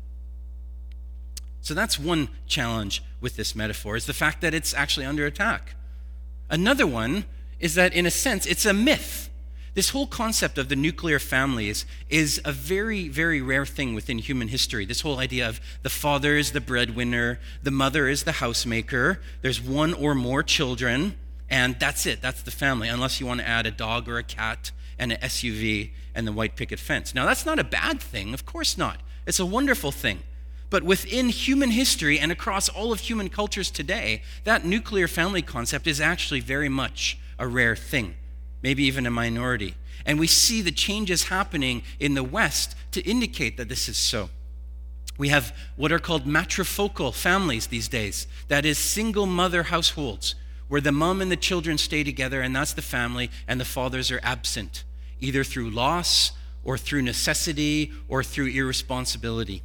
Speaker 1: So that's one challenge with this metaphor, is the fact that it's actually under attack. Another one is that, in a sense, it's a myth. This whole concept of the nuclear family is a very, very rare thing within human history. This whole idea of the father is the breadwinner, the mother is the housemaker, there's one or more children, and that's it. That's the family, unless you want to add a dog or a cat and an SUV and the white picket fence. Now, that's not a bad thing. Of course not. It's a wonderful thing. But within human history and across all of human cultures today, that nuclear family concept is actually very much a rare thing, maybe even a minority. And we see the changes happening in the West to indicate that this is so. We have what are called matrifocal families these days. That is single mother households, where the mom and the children stay together, and that's the family, and the fathers are absent, either through loss or through necessity or through irresponsibility.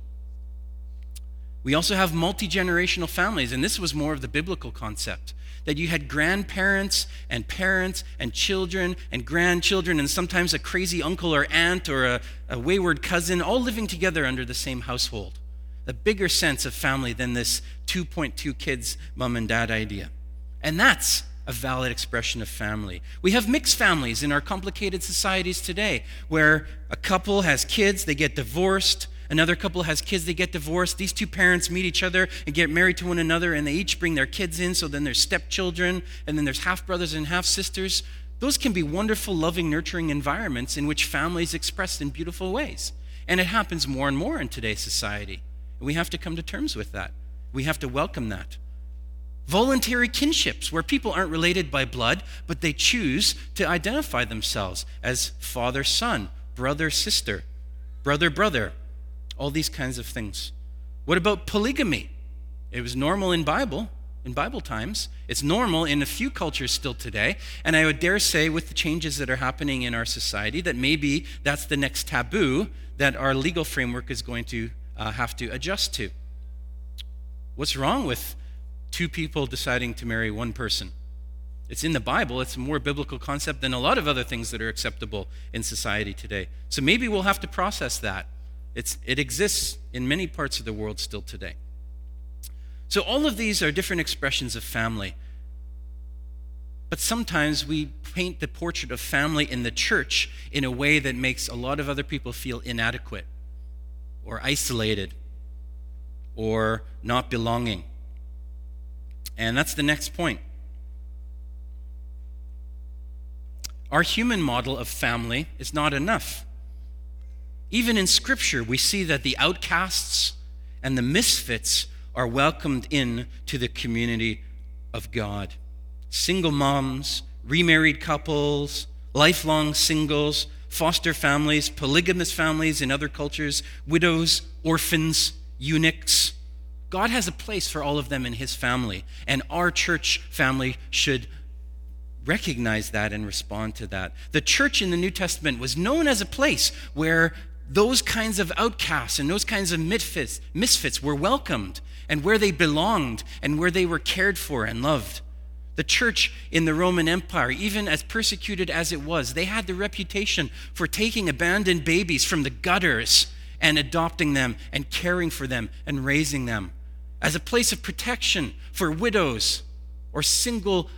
Speaker 1: We also have multi-generational families, and this was more of the biblical concept, that you had grandparents and parents and children and grandchildren and sometimes a crazy uncle or aunt or a wayward cousin all living together under the same household. A bigger sense of family than this 2.2 kids mom and dad idea. And that's a valid expression of family. We have mixed families in our complicated societies today, where a couple has kids, they get divorced. Another couple has kids, they get divorced. These two parents meet each other and get married to one another, and they each bring their kids in, so then there's stepchildren, and then there's half-brothers and half-sisters. Those can be wonderful, loving, nurturing environments in which family is expressed in beautiful ways. And it happens more and more in today's society. And we have to come to terms with that. We have to welcome that. Voluntary kinships, where people aren't related by blood, but they choose to identify themselves as father, son, brother, sister, brother, brother, all these kinds of things. What about polygamy? It was normal in Bible times. It's normal in a few cultures still today. And I would dare say, with the changes that are happening in our society, that maybe that's the next taboo that our legal framework is going to have to adjust to. What's wrong with two people deciding to marry one person? It's in the Bible. It's a more biblical concept than a lot of other things that are acceptable in society today. So maybe we'll have to process that. It exists in many parts of the world still today. So all of these are different expressions of family. But sometimes we paint the portrait of family in the church in a way that makes a lot of other people feel inadequate or isolated or not belonging. And that's the next point. Our human model of family is not enough. Even in Scripture, we see that the outcasts and the misfits are welcomed in to the community of God. Single moms, remarried couples, lifelong singles, foster families, polygamous families in other cultures, widows, orphans, eunuchs. God has a place for all of them in his family, and our church family should recognize that and respond to that. The church in the New Testament was known as a place where those kinds of outcasts and those kinds of misfits were welcomed, and where they belonged and where they were cared for and loved. The church in the Roman Empire, even as persecuted as it was, they had the reputation for taking abandoned babies from the gutters and adopting them and caring for them and raising them as a place of protection for widows or single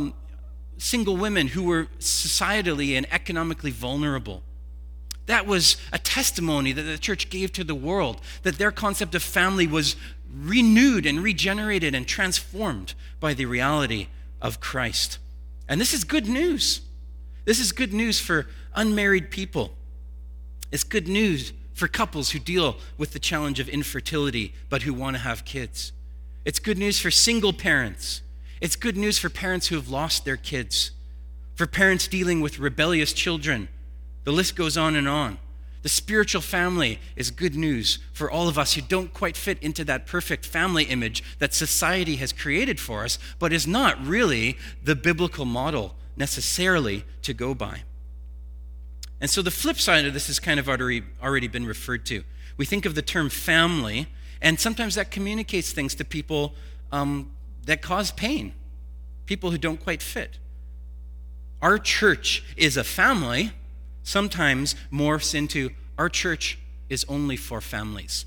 Speaker 1: women who were societally and economically vulnerable. That was a testimony that the church gave to the world, that their concept of family was renewed and regenerated and transformed by the reality of Christ. And this is good news. This is good news for unmarried people. It's good news for couples who deal with the challenge of infertility but who want to have kids. It's good news for single parents. It's good news for parents who have lost their kids, for parents dealing with rebellious children. The list goes on and on. The spiritual family is good news for all of us who don't quite fit into that perfect family image that society has created for us, but is not really the biblical model necessarily to go by. And so the flip side of this has kind of already been referred to. We think of the term family, and sometimes that communicates things to people that cause pain, people who don't quite fit. Our church is a family, sometimes morphs into our church is only for families.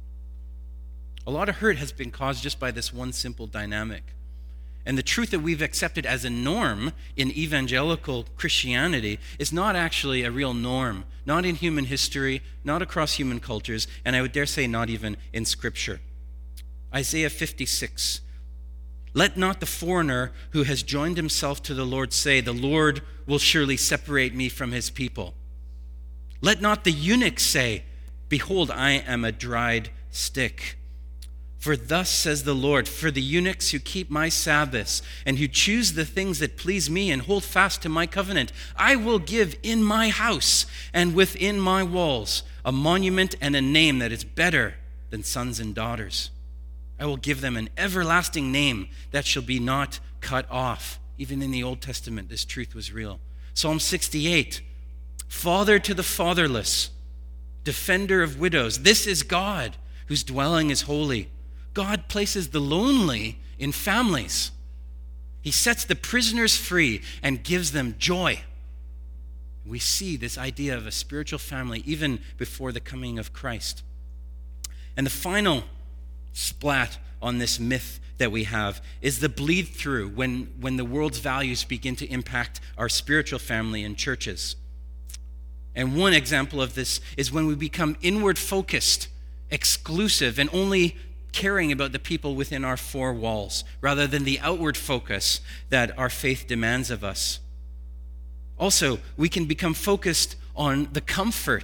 Speaker 1: A lot of hurt has been caused just by this one simple dynamic. And the truth that we've accepted as a norm in evangelical Christianity is not actually a real norm, not in human history, not across human cultures, and I would dare say not even in Scripture. Isaiah 56. Let not the foreigner who has joined himself to the Lord say, the Lord will surely separate me from his people. Let not the eunuch say, behold, I am a dried stick. For thus says the Lord, for the eunuchs who keep my Sabbaths and who choose the things that please me and hold fast to my covenant, I will give in my house and within my walls a monument and a name that is better than sons and daughters. I will give them an everlasting name that shall be not cut off. Even in the Old Testament, this truth was real. Psalm 68, father to the fatherless, defender of widows. This is God, whose dwelling is holy. God places the lonely in families. He sets the prisoners free and gives them joy. We see this idea of a spiritual family even before the coming of Christ. And the final splat on this myth that we have is the bleed through when the world's values begin to impact our spiritual family and churches. And one example of this is when we become inward focused, exclusive, and only caring about the people within our four walls rather than the outward focus that our faith demands of us. Also, we can become focused on the comfort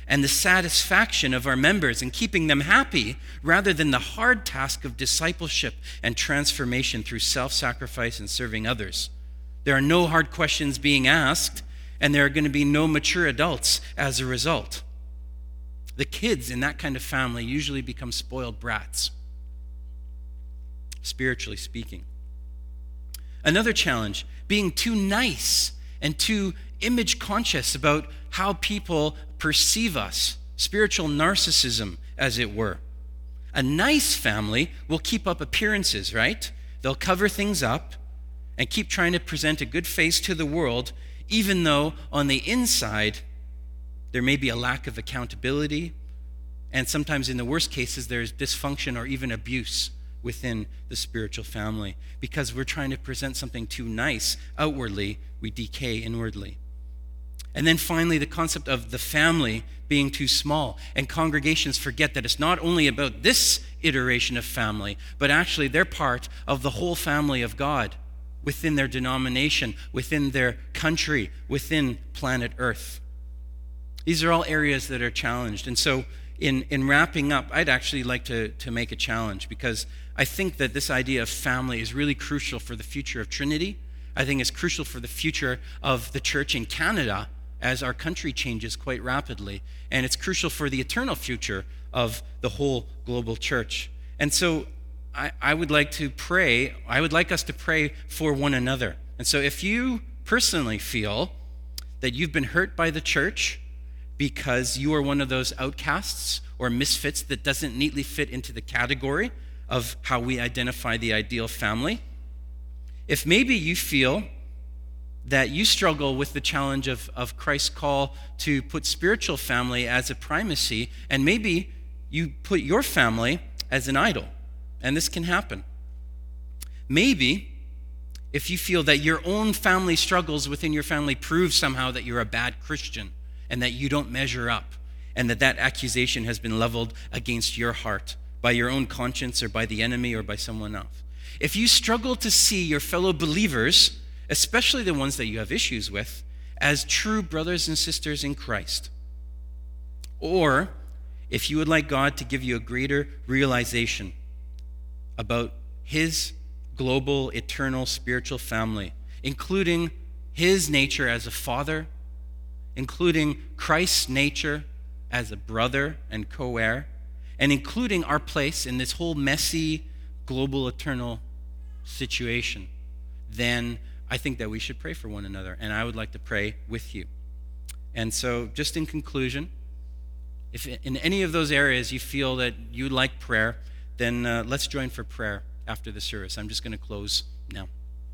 Speaker 1: and the satisfaction of our members and keeping them happy rather than the hard task of discipleship and transformation through self-sacrifice and serving others. There are no hard questions being asked, and there are going to be no mature adults as a result. The kids in that kind of family usually become spoiled brats, spiritually speaking. Another challenge, being too nice and too image conscious about how people perceive us. Spiritual narcissism, as it were. A nice family will keep up appearances, right? They'll cover things up and keep trying to present a good face to the world, even though on the inside there may be a lack of accountability, and sometimes in the worst cases there's dysfunction or even abuse within the spiritual family. Because we're trying to present something too nice outwardly, we decay inwardly. And then finally, the concept of the family being too small. And congregations forget that it's not only about this iteration of family, but actually they're part of the whole family of God within their denomination, within their country, within planet Earth. These are all areas that are challenged. And so in wrapping up, I'd actually like to make a challenge, because I think that this idea of family is really crucial for the future of Trinity. I think it's crucial for the future of the church in Canada as our country changes quite rapidly. And it's crucial for the eternal future of the whole global church. And so I would like to pray, I would like us to pray for one another. And so if you personally feel that you've been hurt by the church because you are one of those outcasts or misfits that doesn't neatly fit into the category of how we identify the ideal family, if maybe you feel that you struggle with the challenge of Christ's call to put spiritual family as a primacy, and maybe you put your family as an idol, and this can happen. Maybe if you feel that your own family struggles within your family prove somehow that you're a bad Christian and that you don't measure up, and that accusation has been leveled against your heart by your own conscience or by the enemy or by someone else. If you struggle to see your fellow believers, especially the ones that you have issues with, as true brothers and sisters in Christ, or if you would like God to give you a greater realization about his global, eternal, spiritual family, including his nature as a father, including Christ's nature as a brother and co-heir, and including our place in this whole messy, global, eternal situation, then I think that we should pray for one another, and I would like to pray with you. And so, just in conclusion, if in any of those areas you feel that you'd like prayer, then let's join for prayer after the service. I'm just going to close now.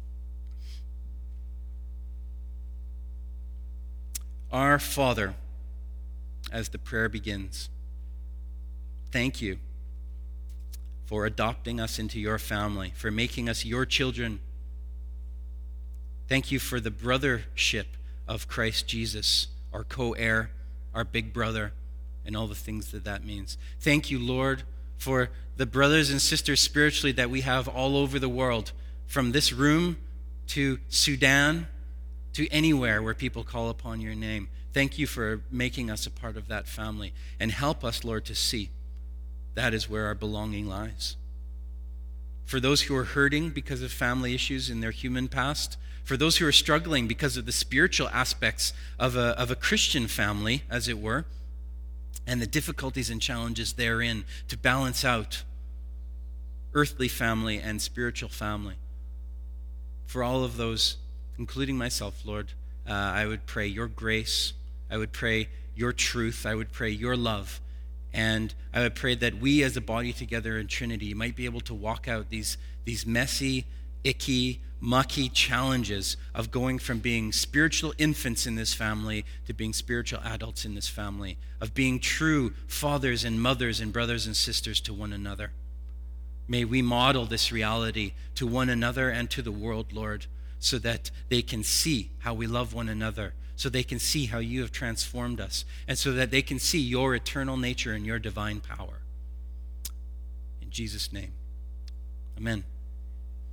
Speaker 1: Our Father, as the prayer begins, thank you for adopting us into your family, for making us your children. Thank you for the brothership of Christ Jesus, our co-heir, our big brother, and all the things that means. Thank you, Lord, for the brothers and sisters spiritually that we have all over the world, from this room to Sudan to anywhere where people call upon your name. Thank you for making us a part of that family. And help us, Lord, to see that is where our belonging lies. For those who are hurting because of family issues in their human past, for those who are struggling because of the spiritual aspects of a Christian family, as it were, and the difficulties and challenges therein to balance out earthly family and spiritual family. For all of those, including myself, Lord, I would pray your grace, I would pray your truth, I would pray your love, and I would pray that we as a body together in Trinity might be able to walk out these messy, icky, mucky challenges of going from being spiritual infants in this family to being spiritual adults in this family, of being true fathers and mothers and brothers and sisters to one another. May we model this reality to one another and to the world, Lord, so that they can see how we love one another, so they can see how you have transformed us, and so that they can see your eternal nature and your divine power. In Jesus' name, amen.